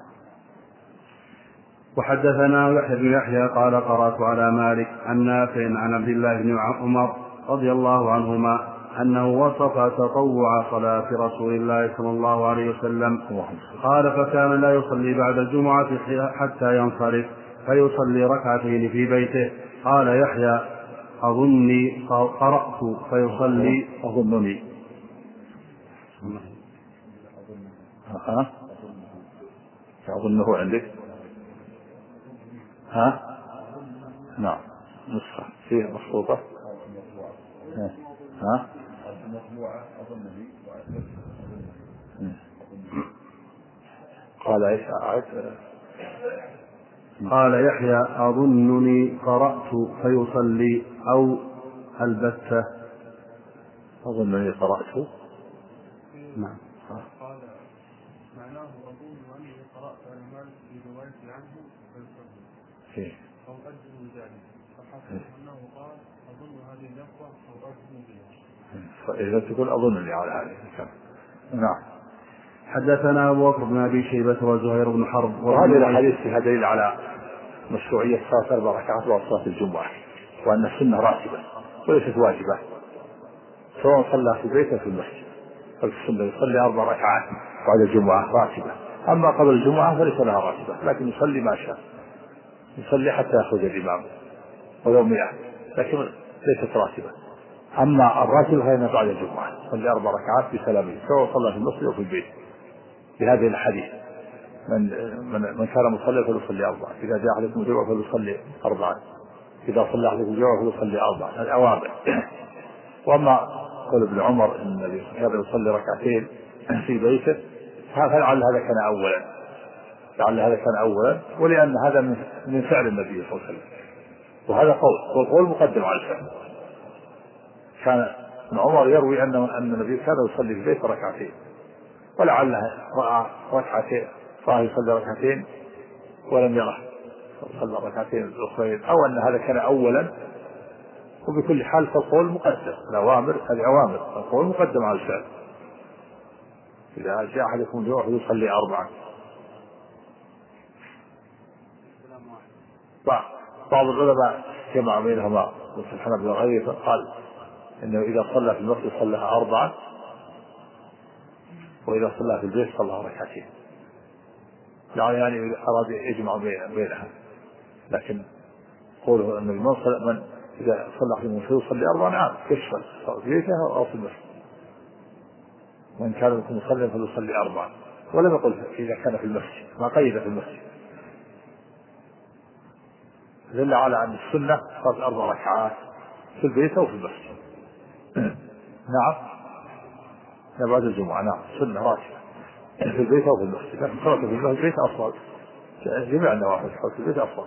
Speaker 3: وحدثنا يحيى بن يحيى قال قرأت على مالك عن نافع عن عبد الله بن عمر رضي الله عنهما أنه وصف تطوع صلاة رسول الله صلى الله عليه وسلم قال فكان لا يصلي بعد الجمعة حتى ينصرف فيصلي ركعتين في بيته. قال يحيى أظني قرأت فيصلي
Speaker 1: أظنه عندك نعم نسخة فيه مخطوطة
Speaker 3: قال يحيى أظنني قرأت فيصلي أو البتة.
Speaker 1: أظنني قرأت.
Speaker 3: نعم.
Speaker 4: قال معناه أظن أني قرأت على مالك في رواية عنه فيصلي أو أجل ذلك فحسب أنه قال أظن هذه اللفظة أو أجل بها
Speaker 1: فإذا تقول أظنني على هذه. نعم.
Speaker 3: حدثنا أبو بكر بن أبي شيبة وزهير بن حرب.
Speaker 1: وهذه الحديث فيها دليل على مشروعية صلاة 4 ركعات وصلاة الجمعة، وأن السنة راتبة وليست واجبة سواء صلى في بيته في المسجد، فالسنة يصلي 4 ركعات بعد الجمعة راتبة. أما قبل الجمعة فليس لها راتبة، لكن يصلي ما شاء، يصلي حتى يخرج الإمام ولو 100، لكن ليست راتبة. أما الراتبة فهي بعد الجمعة يصلي 4 ركعات بسلامه سواء صلى في المسجد أو في البيت. بهذه الحديث من كان مصلي فليصلي 4، إذا جاء أحدكم الجمعة فليصلي 4، إذا صلى أحدكم الجمعة فليصلي 4. هذه أوامر. وأما قول ابن عمر إن النبي كان يصلي ركعتين في بيته فلعل هذا كان أولا ولأن هذا من فعل النبي صلى الله عليه وسلم، وهذا قول مقدم على الفعل. كان ابن عمر يروي أن النبي كان يصلي في بيته ركعتين، ولعله رأى ركعتين يصلي ركعتين ولم يره صلى ركعتين الأخرين، أو أن هذا كان أولا. وبكل حال فالقول مقدم، الأوامر هذه أوامر، القول مقدم على الفعل. إذا جاء أحدكم الجمعة يصلي 4. بعض العلماء جمع بينهما مثل الحنبلة وغيره قال إنه إذا صلى في المسجد صلىها 4، وإذا صلى في البيت صلى ركعتين، يعني أراد يجمع بينها. لكن قوله أن من إذا صلى في المسجد يصلي 4 نعم يشمل في بيته أو في المسجد، وإن كان مصليا فليصلي 4، ولم يقل إذا كان في المسجد، ما قيد في المسجد، دل على أن السنة صلى 4 ركعات في البيت أو في المسجد. نعم بعد الجمعة نعم سنة راتبة في البيت أو في المسجد، لكن صلاة في البيت أفضل، جميع النوافل في البيت أفضل.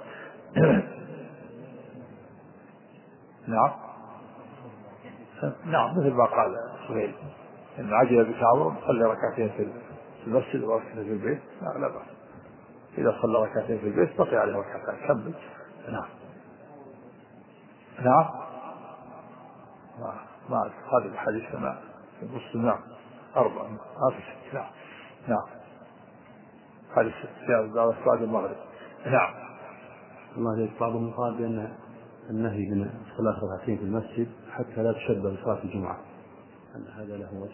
Speaker 1: نعم مثل ما قال سهيل إن عجل بك أمر صلى ركعتين في المسجد وركعتين في البيت لا بأس. إذا صلى ركعتين في البيت بقي عليه ركعتين كمل. نعم ما هذا الحديث ما في مسلم. نعم 4 ما في 6. نعم نعم هذه 6 بعد المغرب. نعم.
Speaker 3: الله يجزاك. بعضهم قال بأن النهي من صلاة ركعتين في المسجد حتى لا تشبه بصلاة الجمعة، أن هذا له وجه؟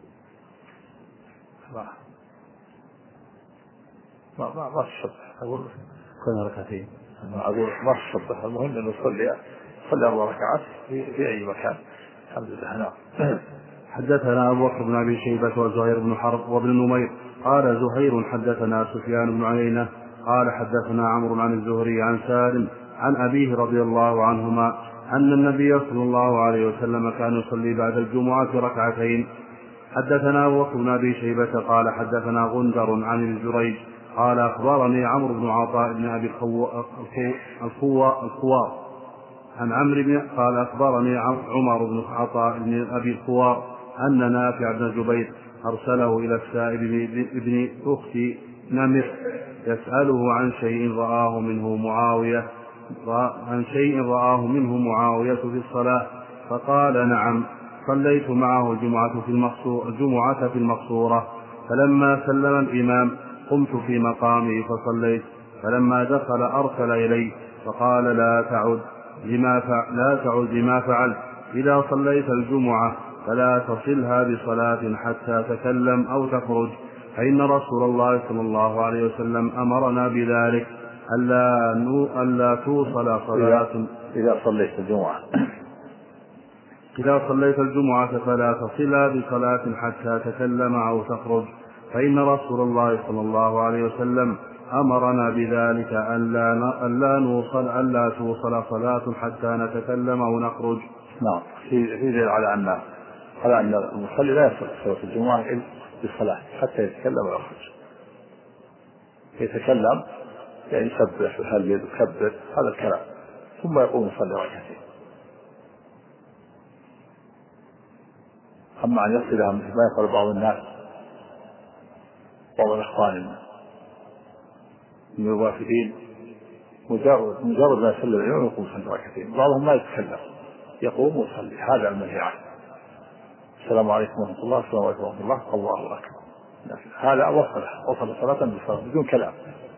Speaker 1: ما تشبه. أقول
Speaker 3: كان ركعتين.
Speaker 1: أقول ما تشبه. المهم أن نصلي 4 ركعات في أي مكان. الحمد لله. نعم.
Speaker 3: حدثنا أبو بكر بن أبي شيبة وزهير بن حرب وابن نمير قال زهير حدثنا سفيان بن عيينة قال حدثنا عمرو عن الزهري عن سالم عن أبيه رضي الله عنهما أن النبي صلى الله عليه وسلم كان يصلي بعد الجمعة ركعتين. حدثنا أبو بكر بن أبي شيبة قال حدثنا غندر عن الجريج قال أخبرني عمرو بن عطاء بن أبي الخوار عن عمرو بن قال أخبرني عمر بن عطاء بن أبي الخوار أن نافع بن جبير أرسله إلى السائب ابن أخت نمر يسأله عن شيء رآه منه معاوية في الصلاة، فقال نعم صليت معه الجمعة في المقصورة، فلما سلم الإمام قمت في مقامي فصليت، فلما دخل أرسل إلي فقال لا تعد لما فعلت، إذا صليت الجمعة فلا تصلها بصلاة حتى تكلم أو تخرج، فإن رسول الله صلى الله عليه وسلم أمرنا بذلك ألا توصل صلاة
Speaker 1: إذا صليت الجمعة
Speaker 3: فلا تصلها بصلاة حتى تكلم أو تخرج، فإن رسول الله صلى الله عليه وسلم أمرنا بذلك ألا توصل صلاة حتى نتكلم أو نخرج.
Speaker 1: نعم. في دليل على أن المصلي لا يصل صلاة الجمعة إلا بالصلاة حتى يتكلم ويخرج. يتكلم يعني يسبح ويهلل ويكبر هذا الكلام، ثم يقوم يصلي ركعتين. أما أن يصلها مثل ما يقول بعض الناس بعض الإخوان من الوافدين مجرد ما يصلي اليوم يقوم يصلي ركعتين، بعضهم ما يتكلم يقوم ويصلي، هذا المنهي عنه. السلام عليكم ورحمة الله، السلام عليكم ورحمة الله، الله أكبر، هذا وصل صلاة بصلاة بدون كلام،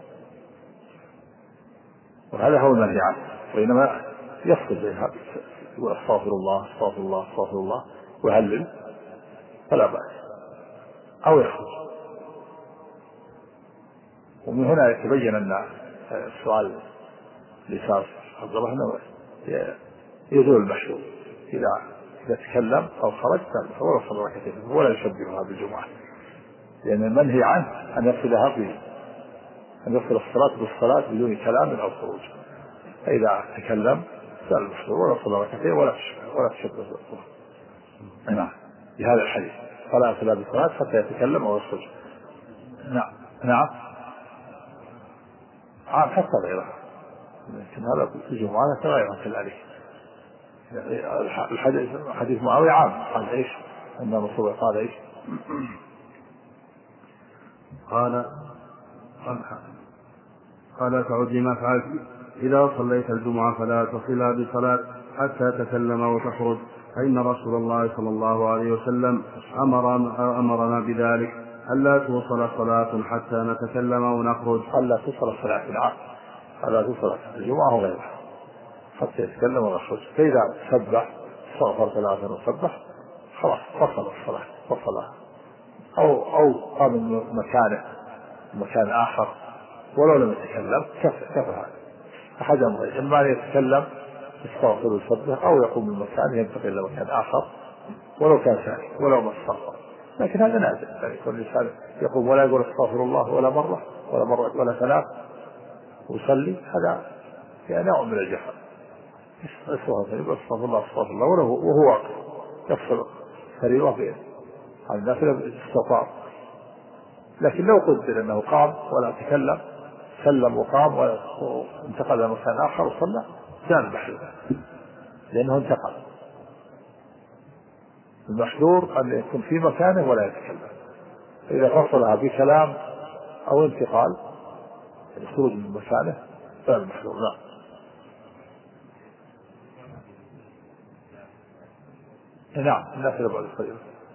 Speaker 1: وهذا هو المنهي عنه. وإنما يفصل بينها استغفر الله استغفر الله استغفر الله ويهلل فلا بأس، أو يخرج. ومن هنا يتبين أن السؤال لساس عبد الله أنه يزول المشروع إذا تكلم أو خرج ولا صلى ركعتين ولا يشبهها بالجمعة، لأن المنهي عنه أن يصل الصلاة بالصلاة بدون كلام أو خروج. فإذا تكلم سأل المشروع ولا صلى ركعتين ولا تشبه بالصلاة. نعم. بهذا الحديث فلا صلاة بالصلاة حتى يتكلم أو يخرج. نعم نعم حتى غيرها، لكن هذا في الجمعة غيرها كذلك. الحديث معاوية عام، قال ايش؟ ان الرسول قال ايش؟
Speaker 3: قال تعد لما فعلت، إذا صليت الجمعة فلا تصلها بصلاة حتى تكلم وتخرج، فإن رسول الله صلى الله عليه وسلم أمرنا بذلك ألا توصل صلاة حتى نتكلم ونخرج.
Speaker 1: ألا توصل صلاة العام، ألا توصل الجمعة وغيرها حتى يتكلم ونخرج. فإذا سبح استغفر 3 وسبح خلاص فصل الصلاة وصلها، أو قام من مكان آخر ولو لم يتكلم كفى هذا. أحد أمرين، إما أن يتكلم يستغفر ويسبح، أو يقوم من مكان ينتقل إلى مكان آخر ولو كان ثاني ولو ما استغفر. لكن هذا نازل، يعني يكون الإنسان يقوم ولا يقول استغفر الله ولا مرة ولا 3 ويصلي، هذا يعني نوع من الجهل. استغفر الله وهو واقف يفصل فريضة بين هذا النافلة استطاع. لكن لو قدر أنه قام ولا تكلم سلم وقام وانتقل إلى مكان آخر وصلى كان المحذور، لأنه انتقل. المحذور أن يكون في مكانه ولا يتكلم. إذا فصلها بكلام أو انتقال الخروج من مكانه فلا المحذور. لا نعم النافلة بعد الفريضة.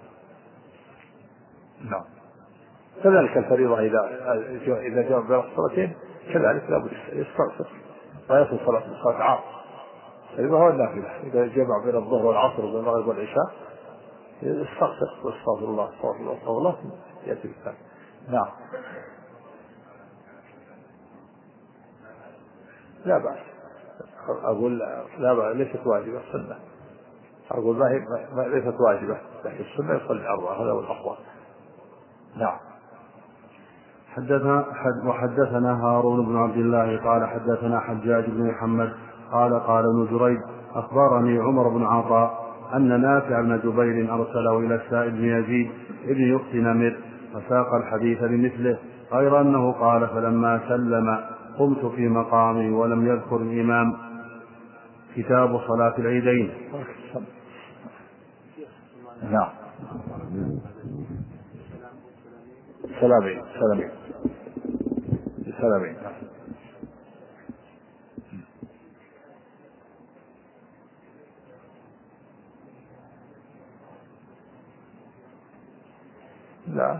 Speaker 1: نعم كذلك الفريضة إذا جاء بين الصلاتين كذلك لابد يستغفر ويصل صلاة عام. الفريضة هو النافلة إذا جمع بين الظهر والعصر وبين المغرب والعشاء يستغفر واستغفر الله استغفر الله استغفر الله يأتي بالثاني. نعم لا بأس. أقول لا بأس ليست واجبة السنة. أقول ما ليست واجبة لكن السنة يصلي 4 هذا هو الأفضل. نعم.
Speaker 3: وحدثنا هارون بن عبد الله قال حدثنا حجاج بن محمد قال ابن جريج أخبرني عمر بن عطاء أن نافع بن جبير أرسله إلى السائب بن يزيد ابن يخت نمر فساق الحديث بمثله غير أنه قال فلما سلم قمت في مقامي ولم يذكر الإمام. كتاب صلاة العيدين.
Speaker 1: نعم سلامين لا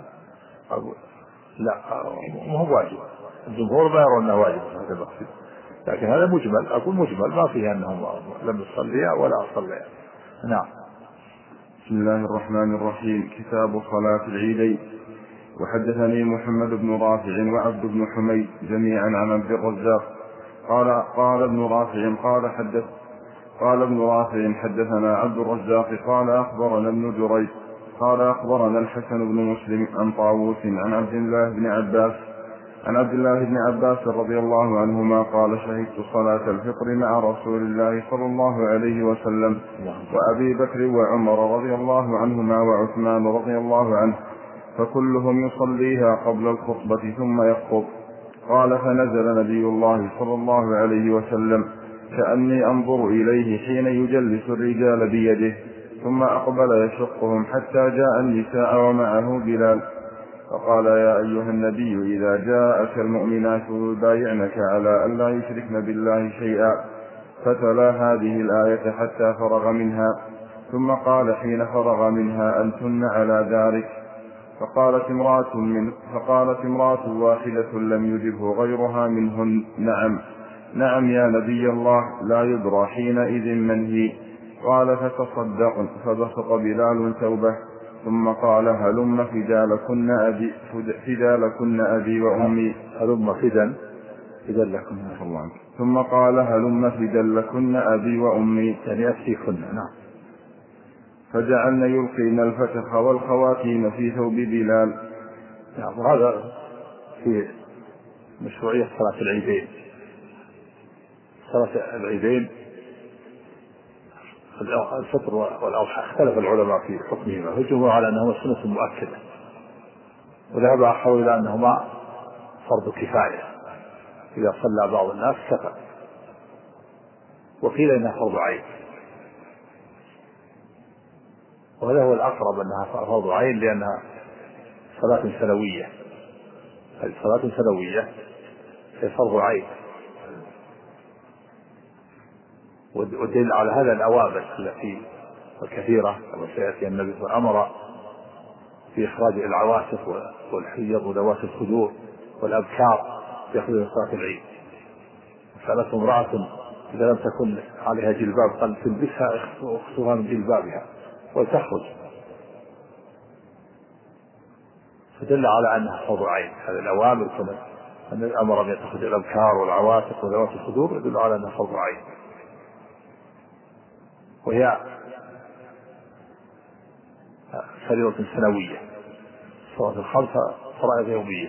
Speaker 1: ما هو واجب. الجمهور ما يرون انه واجب هذا المقصود لكن هذا مجمل. اقول مجمل ما فيه انهم لم يصليا ولا اصليا. نعم.
Speaker 2: بسم الله الرحمن الرحيم. كتاب صلاة العيدين. وحدثني محمد بن رافع وعبد بن حميد جميعا عن عبد الرزاق قال ابن رافع حدثنا عبد الرزاق قال أخبرنا ابن جريج قال أخبرنا الحسن بن مسلم عن طاووس عن عبد الله بن عباس رضي الله عنهما قال شهدت صلاة الفطر مع رسول الله صلى الله عليه وسلم وأبي بكر وعمر رضي الله عنهما وعثمان رضي الله عنه فكلهم يصليها قبل الخطبة ثم يخطب. قال فنزل نبي الله صلى الله عليه وسلم كأني أنظر إليه حين يجلس الرجال بيده ثم أقبل يشقهم حتى جاء النساء ومعه بلال فقال يا أيها النبي إذا جاءك المؤمنات يبايعنك على أن لا يشركن بالله شيئا فتلا هذه الآية حتى فرغ منها ثم قال حين فرغ منها أنتن على ذلك فقالت امرأة واحدة لم يجبه غيرها منهن نعم يا نبي الله لا يدرى حينئذ من هي. قال فتصدق فبسط بلال ثوبه ثم قال هلم فدالكن أبي وأمي
Speaker 1: هلم فدا
Speaker 2: ثم قال هلم فدالكن أبي وأمي
Speaker 1: يعني أفتيكن. نعم.
Speaker 2: فجعلن يلقين الفتخ والخواتيم في ثوب بلال.
Speaker 1: نعم. وهذا في مشروعية صلاة العيدين. صلاة العيدين الفطر والأضحى اختلف العلماء في حكمهما فالجمهور على أنهما سنة مؤكدة وذهب آخرون إلى أنهما فرض كفاية إذا صلى بعض الناس كفى وقيل إنها فرض عين وهذا هو الأقرب أنها فرض عين لأنها صلاة سنوية. هذه صلاة سنوية هي فرض عين والدليل على هذا الأوامر التي الكثيرة كما سيأتي النبي صلى الله عليه وسلم أمر في إخراج العواتق والحيض وذوات الخدور والأبكار يخرجون صلاة العيد. سألت امرأة إذا لم تكن عليها جلباب قال تلبسها أختها من جلبابها وتخرج فدل على أنها فرض عين. هذه الأوامر كما أن الأمر أن تخرج الأبكار والعواتق وذوات الخدور يدل على أنها فرض عين وهي فريضة سنوية. الصلاة الخمسة فرائض يومية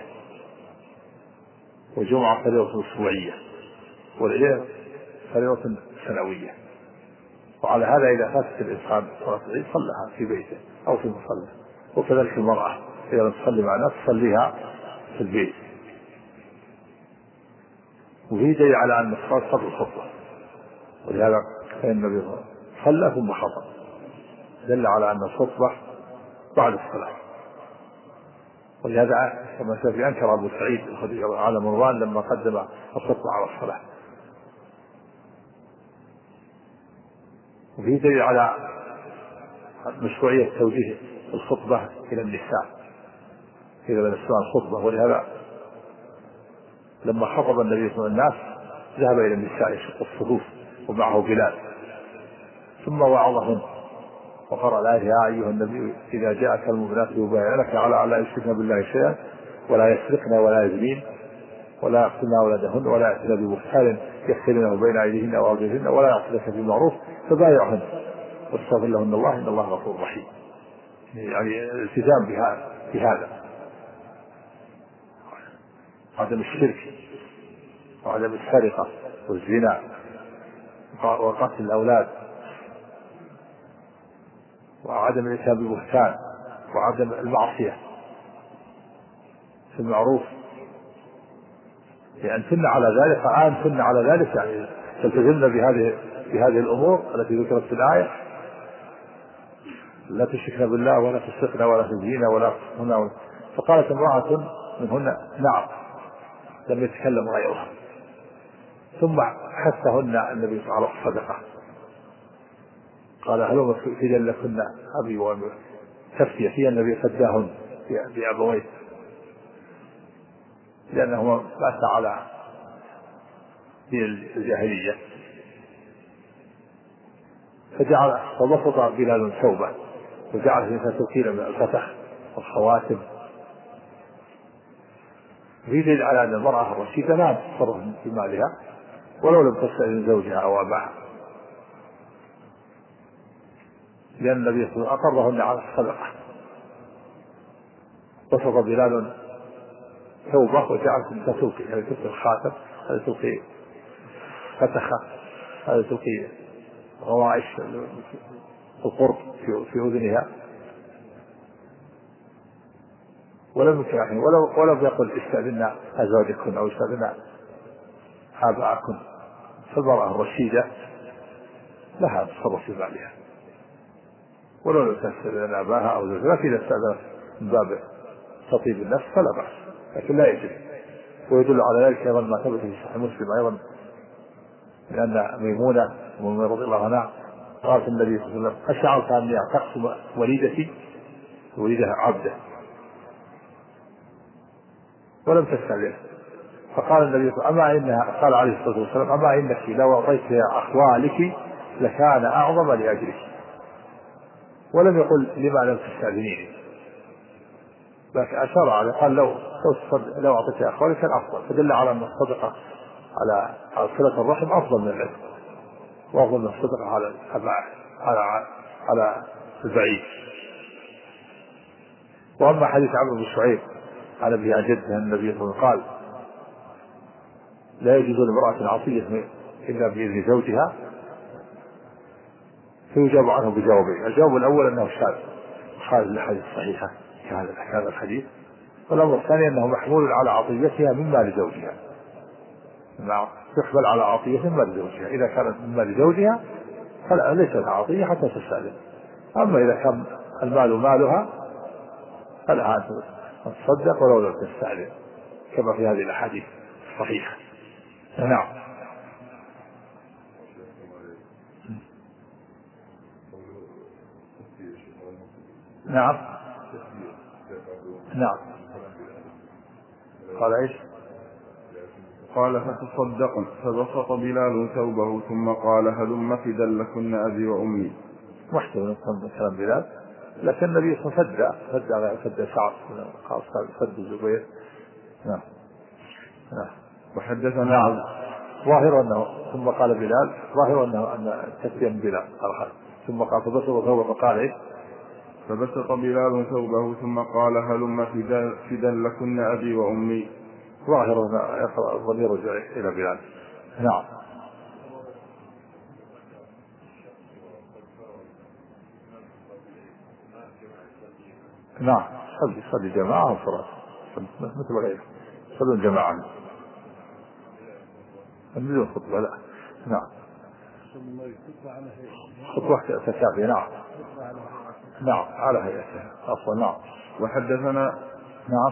Speaker 1: والجمعة فريضة أسبوعية والعيد فريضة سنوية. وعلى هذا إذا فاتت الإنسان صلاة العيد صلىها في بيته أو في مصلى. وكذلك المرأة إذا لم تصلي مع الناس تصليها في البيت. وفيه دليل على أن الصلاة قبل الخطبة ولهذا كان النبي صلى ثم خطب دل على أن الخطبة بعد الصلاة. ولهذا كما سيأتي أنكر أبو سعيد على مروان لما قدم الخطبة على الصلاة. وفيه دليل مشروعية توجيه الخطبة إلى النساء إذا بالنسبة الخطبة. ولهذا لما خطب النبي صلى الله عليه وسلم الناس ذهب إلى النساء يشق الصفوف ومعه بلال ثم وعظهن وقرأ الآية يا أيها النبي إذا جاءك المؤمنات يبايعنك على ألا يشركن بالله شيئا ولا يسرقن ولا يزنين ولا يقتلن أولادهن ولا يأتين ببهتان يفترينه بين أيديهن وأرجلهن ولا يعصينك بمعروف فبايعهن واستغفر لهن الله إن الله غفور رحيم. يعني التزام بهذا عدم الشرك وعدم السرقة والزنا وقتل الأولاد وعدم الإتيان ببهتان وعدم المعصية في المعروف. يعني أنتن على ذلك يعني تلتزمن بهذه الأمور التي ذكرت في الآية لا تشركن بالله ولا تسرقن ولا تزنين ولا هنا. فقالت امرأة منهن نعم لم يتكلم غيرها ثم حثهن النبي صلى الله عليه وسلم صدقة قال هل في لكن أبي وأمي تفتي فيها النبي فداهن بأبويه لأنهما مات على دين الجاهلية فبسط بلال ثوبه وجعل فيها توكيلا من الفتح والخواتم في دليل على أن المرأة الرشيدة لا تتصرف في مالها ولو لم تستأذن زوجها أو أباها لأن النبي صلى الله عليه وسلم أقرهن على الصدقة. بسط بلال ثوبه وجعل فيها توكي يعني توكي الخاتم هذا توكي فتخة هذا توكي غوائش القرب في أذنها ولم يكن ولم يقل استأذن أزواجكن أو استأذن آباءكن. فالمرأة الرشيدة لها تصرف في مالها ولو لم تستأذن آباها أو زوجها إذا استأذنت من باب تطيب النفس فلا بأس لكن لا يجب. ويدل على ذلك أيضا ما ثبت في صحيح مسلم أيضا لأن ميمونة رضي الله عنها قالت النبي صلى الله عليه وسلم أشعرت أني أعتقت وليدها عبده ولم تستأذن فقال النبي صلى الله عليه وسلم قال عليه الصلاة والسلام أما إنك لو أعطيت أخوالك لكان أعظم لأجلك ولم يقل لما لم تستأذنيني لكن أشار على قال لو أعطيت أخوالك كان أفضل فدل على أن الصدقة على صلة الرحم أفضل من العلم وأفضل من الصدقة على البعيد. وأما حديث عمرو بن شعيب عن أبيه عن جده النبي صلى الله عليه وسلم قال لا يجوز لامرأة عصية إلا بإذن زوجها فيجاب عنه بجوابين. الجواب الأول أنه شاذ خارج الحديث الصحيحة كهذا الحديث. والأمر الثاني أنه محمول على عطيتها من مال زوجها تحمل على عطية من مال زوجها. إذا كانت من مال زوجها فلا ليس لها عطية حتى تستأذن. أما إذا كان المال مالها فلها أن تصدق ولو لم تستأذن كما في هذه الأحاديث الصحيحة. نعم. نعم نعم قال ايش؟
Speaker 2: قال فتصدقن فبسط بلال ثوبه ثم قال هلم فدا لكن أبي وأمي.
Speaker 1: محتمل كلام بلال لكن النبي صلى الله عليه وسلم فد سعد خاص فد الزبير. نعم.
Speaker 2: وحدثنا
Speaker 1: ظاهر أنه ثم قال بلال ظاهر أنه أن تسليم بلال ثم قال فبسط ثوبه فقال ايش؟
Speaker 2: فبسط بلال ثوبه ثم قال هلم فدا لكن أبي وأمي.
Speaker 1: ظاهر الضمير رجع إلى بلال. نعم. نعم صلي جماعة وفراد مثل غيره صلوا الجماعة بدون خطبة لا. نعم خطبة تشافي. نعم على هيئته أصلا. نعم.
Speaker 2: وحدثنا
Speaker 1: نعم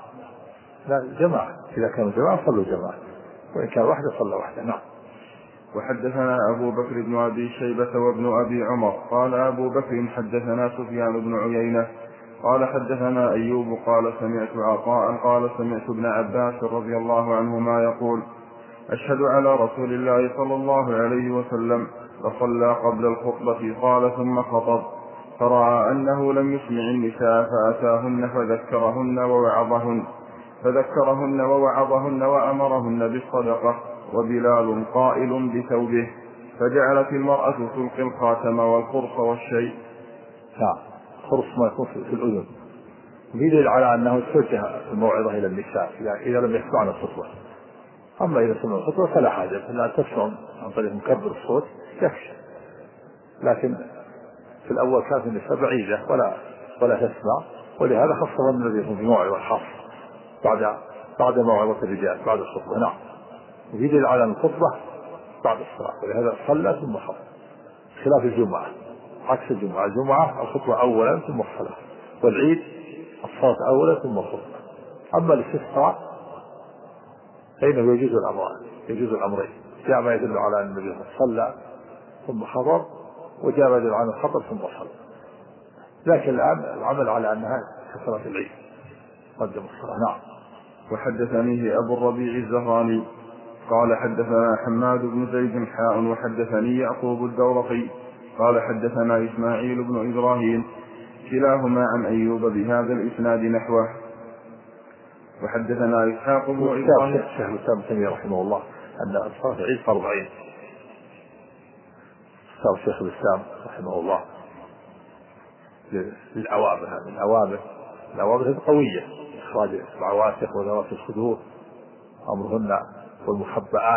Speaker 1: لا جماعة إذا كانوا جماعة صلوا جماعة وإن كان واحدة صلى واحدة. نعم.
Speaker 2: وحدثنا أبو بكر بن أبي شيبة وابن أبي عمر قال أبو بكر حدثنا سفيان بن عيينة قال حدثنا أيوب قال سمعت عطاء قال سمعت ابن عباس رضي الله عنهما يقول أشهد على رسول الله صلى الله عليه وسلم فصلى قبل الخطبة قال ثم خطب فرأى أنه لم يسمع النساء فأتاهن فذكرهن ووعظهن وأمرهن بالصدقة وبلال قائل بثوبه فجعلت المرأة تلقي الخاتم والقرص والشيء.
Speaker 1: خرص ما يكون في الأذن، ويدل على أنه توجه الموعظة إلى النساء إذا لم يسمعن الخطبة. أما إذا سمعوا الخطبة فلا حاجة، لا تسمع عن طريق مكبر الصوت يكفي. لكن في الأول كانت النساء بعيدة ولا تسمع، ولهذا خصص النبي بموعظة خاصة بعد موعظة الرجال بعد الخطبة. نعم، ويدل على الخطبة بعد الصلاة، ولهذا صلى ثم خطب، خلاف الجمعة. عكس الجمعة الخطبة أولا ثم الصلاة، والعيد الصلاة أولا ثم الخطبة. أما الاستسقاء فإنه يجوز الأمرين. جاء ما يدل على أن النبي صلى ثم خطب، وجاء ما يدل على الخطب ثم صلى. لكن الآن العمل على أنها كصلاة العيد قدم الصلاة. نعم.
Speaker 2: وحدثنيه أبو الربيع الزهراني قال حدثنا حماد بن زيد حاء وحدثني يعقوب الدورقي قال حدثنا إسماعيل بن إبراهيم كلاهما عن أيوب بهذا الإسناد نحوه. وحدثنا إسحاق بن إبراهيم.
Speaker 1: شيخ الإسلام ابن تيمية رحمه الله أن صلاة العيد فرض عين. صار شيخ الإسلام رحمه الله للعوامل، العوامل القوية، إخراج العواتق وذوات الصدور أمرهن والمخبئات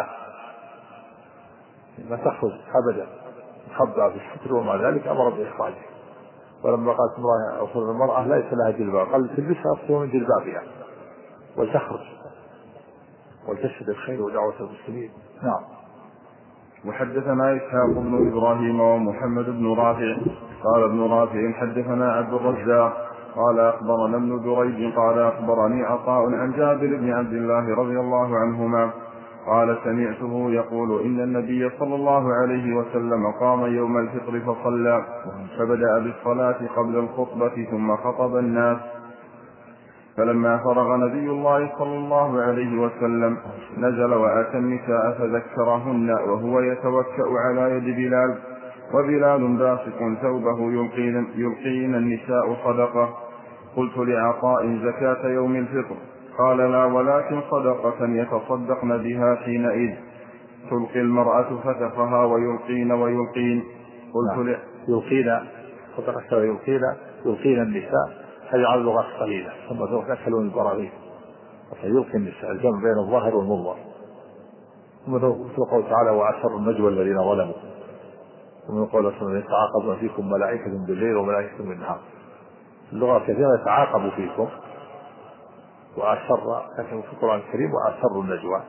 Speaker 1: ما تخرج أبدا، مخبأة في الستر ومع ذلك أمر بإخراجه. ولما قالت المرأة ليس لها جلباب قال تلبسها أكثر من جلبابها ولتخرج ولتشهد الخير ودعوة المسلمين. نعم.
Speaker 2: وحدثنا إسحاق بن إبراهيم ومحمد بن رافع قال ابن رافع حدثنا عبد الرزاق قال أخبرنا ابن جريج قال أخبرني عطاء عن جابر بن عبد الله رضي الله عنهما قال سمعته يقول إن النبي صلى الله عليه وسلم قام يوم الفطر فصلى، فبدأ بالصلاة قبل الخطبة ثم خطب الناس. فلما فرغ نبي الله صلى الله عليه وسلم نزل وأتى النساء فذكرهن وهو يتوكأ على يد بلال، وبلال باسق ثوبه يلقين النساء صدقة. قلت لعطاء زكاة يوم الفطر؟ قال لا، ولكن صدقة يتصدقن بها حينئذ. تلقي المرأة فتفها ويلقين. قلت
Speaker 1: يلقين النساء هذه على اللغة قليلة، ثم تأكلون البراغيث، فيلقي النساء الجمع بين الظاهر والمضمر. ثم قول تعالى وأسروا النجوى الذين ظلموا، ومن قول الله يتعاقبون فيكم ملائكة بالليل وملائكة بالنهار. اللغة كثيرة يتعاقب فيكم، وأسر كتب في القرآن الكريم وأسروا النجوى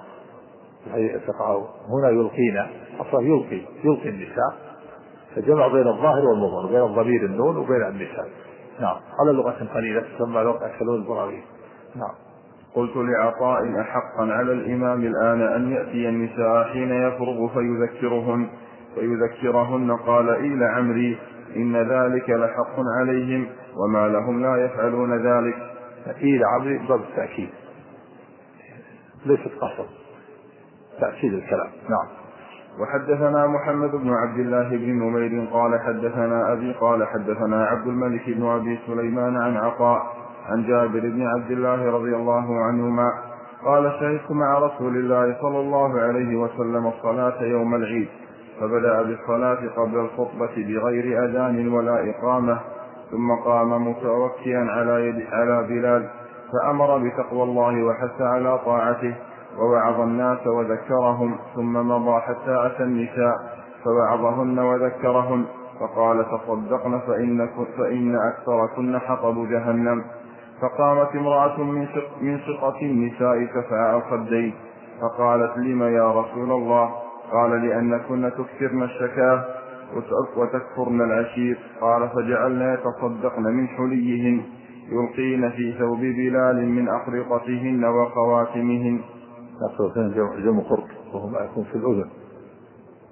Speaker 1: هنا يلقينا، أصلا يلقي النساء، فجمع بين الظاهر والمضمر، بين الضمير النون وبين النساء. نعم، على لغة قليلة تسمى لغة أكلون البراغيث. نعم.
Speaker 2: قلت لعطاء أحقا على الإمام الآن أن يأتي النساء حين يفرغ فيذكرهن؟ قال إي لعمري إن ذلك لحق عليهم وما لهم لا يفعلون ذلك.
Speaker 1: إي لعمري باب التأكيد ليست قصر، تأكيد الكلام. نعم.
Speaker 2: وحدثنا محمد بن عبد الله بن نمير قال حدثنا أبي قال حدثنا عبد الملك بن أبي سليمان عن عطاء عن جابر بن عبد الله رضي الله عنهما قال شهدت مع رسول الله صلى الله عليه وسلم الصلاة يوم العيد، فبدأ بالصلاة قبل الخطبة بغير أذان ولا إقامة، ثم قام متوكئا على بلال، فأمر بتقوى الله وحث على طاعته، ووعظ الناس وذكرهم، ثم مضى حتى أتى النساء فوعظهن وذكرهن، فقال تصدقن فإن أكثركن حطب جهنم. فقامت امرأة من شقة النساء تفاء الخدين، فقالت لم يا رسول الله؟ قال لأنكن تكثرن الشكاه وتكفرن العشير. قال فجعلن يتصدقن من حليهن يلقين في ثوب بلال من أخرقتهن وخواتمهن.
Speaker 1: جمع خرق وهو ما يكون في الأذن،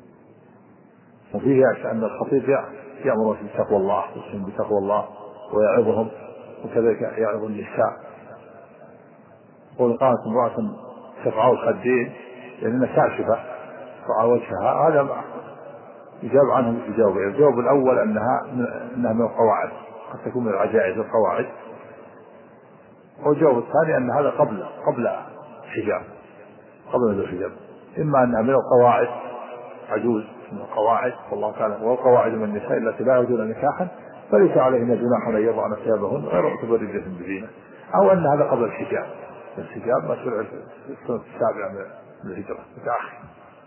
Speaker 1: وفيه أن الخطيب يأمر بتقوى الله ويسلم بتقوى الله ويعظهم، وكذلك يعظ النساء. وقامت امرأة ترفع الخدين لأنها كاشفة رفع وجهها، هذا يجاب عنه بجوابين. الجواب الأول أنها من القواعد، قد تكون من العجائز القواعد. والجواب الثاني أن هذا قبل الحجاب، قبل الحجاب، إما أنها من القواعد عجوز من القواعد والله تعالى والقواعد من النساء التي لا يرجون نكاحا فليس عليهن جناح أن يضعن ثيابهن غير متبرجة بزينة، أو أن هذا قبل الحجاب. الحجاب ما شرع في السنة السابعة من الهجرة متأخر.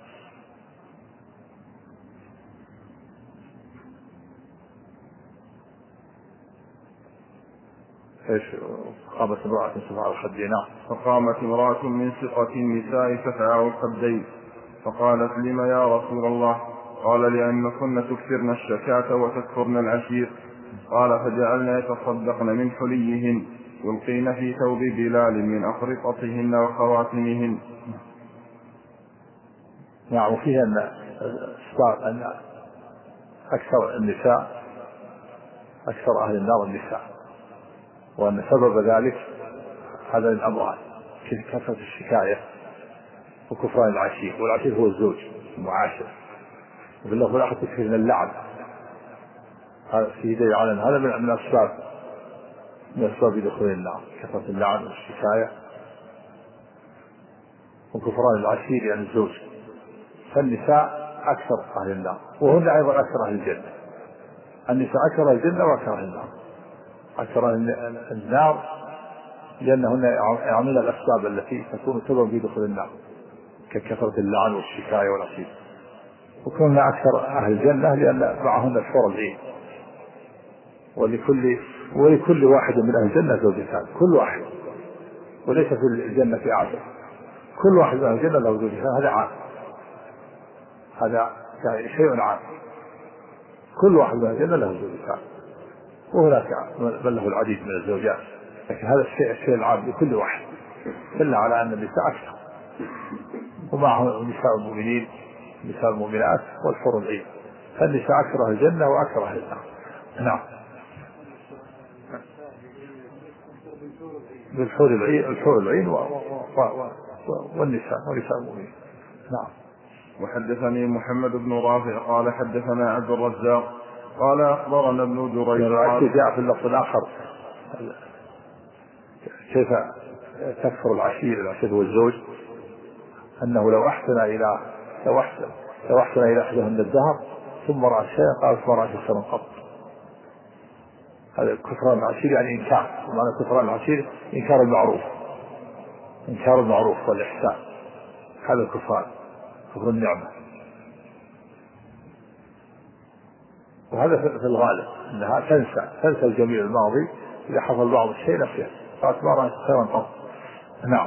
Speaker 1: قامت امرأة تفعل الخدين.
Speaker 2: فقامت امرأة من سقة النساء تفعل الخدين فقالت: لم يا رسول الله؟ قال: لأنكن تكثرن الشكاة وتكفرن العشير. قال: فجعلن يتصدقن من حليهن يلقين في ثوب بلال من أخرقتهن وخواتمهن.
Speaker 1: نعم. وفيها أن أكثر النساء أكثر أهل النار النساء، وأن سبب ذلك هذا الأمران: كثرة الشكاية وكفران العشير. والعشير هو الزوج المعاشر. وفي اللفظ الآخر تكثير اللعن. هذا في دليل على أن هذا من أسباب دخول النار، كثرة اللعن والشكاية وكفران العشير يعني الزوج. فالنساء أكثر أهل النار، وهن أيضا أكثر أهل الجنة. النساء أكثر أهل الجنة وأكثر أهل النار. أكثر النار لأنهن يعملن الأسباب التي تكون سبب في دخول النار ككثرة اللعن والشكاية والعشير. وكون أكثر أهل الجنة لأن معهن الحور العين. ولكل واحد من أهل الجنة زوجتان، كل واحد، وليس في الجنة أعدل. كل واحد من أهل الجنة له زوجتان، هذا عام، هذا شيء عام. كل واحد من أهل الجنة له زوجتان، وهناك من له العديد من الزوجات، لكن هذا الشيء العام لكل واحد، دل على أن النساء أكثر، ومعه نساء المؤمنين نساء المؤمنات والحور العين. فالنساء أكثر أهل الجنة وأكثر أهل النار. نعم. بالحور العين والنساء المؤمنين. نعم.
Speaker 2: وحدثني محمد بن رافع قال حدثنا عبد الرزاق قال أخبرنا ابن جريج.
Speaker 1: جاء في اللفظ الآخر كيف تكفر العشير هو الزوج، أنه لو أحسن إلى أحدهن الدهر ثم رأى شيئا قالت ما رأيت شيئا قط. هذا كفران العشير يعني إنكار، ومعنى كفران العشير إنكار المعروف والإحسان. هذا الكفران، كفر النعمة. وهذا في الغالب أنها تنسى الجميع الماضي إذا حصل بعض الشيء نفسه قالت ما رأيت خيرا قط. نعم.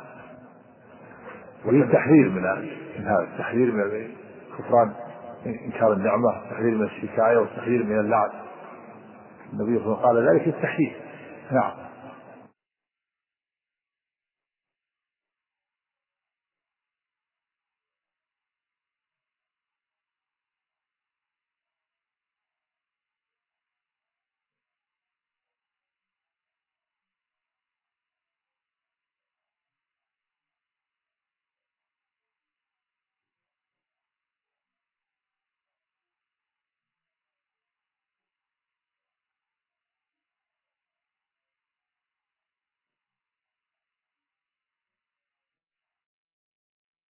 Speaker 1: وهي التحذير من هذا، التحذير من كفران إنكار النعمة، التحذير من الشكاية والتحذير من اللعن. النبي صلى الله عليه وسلم قال ذلك التحذير. نعم.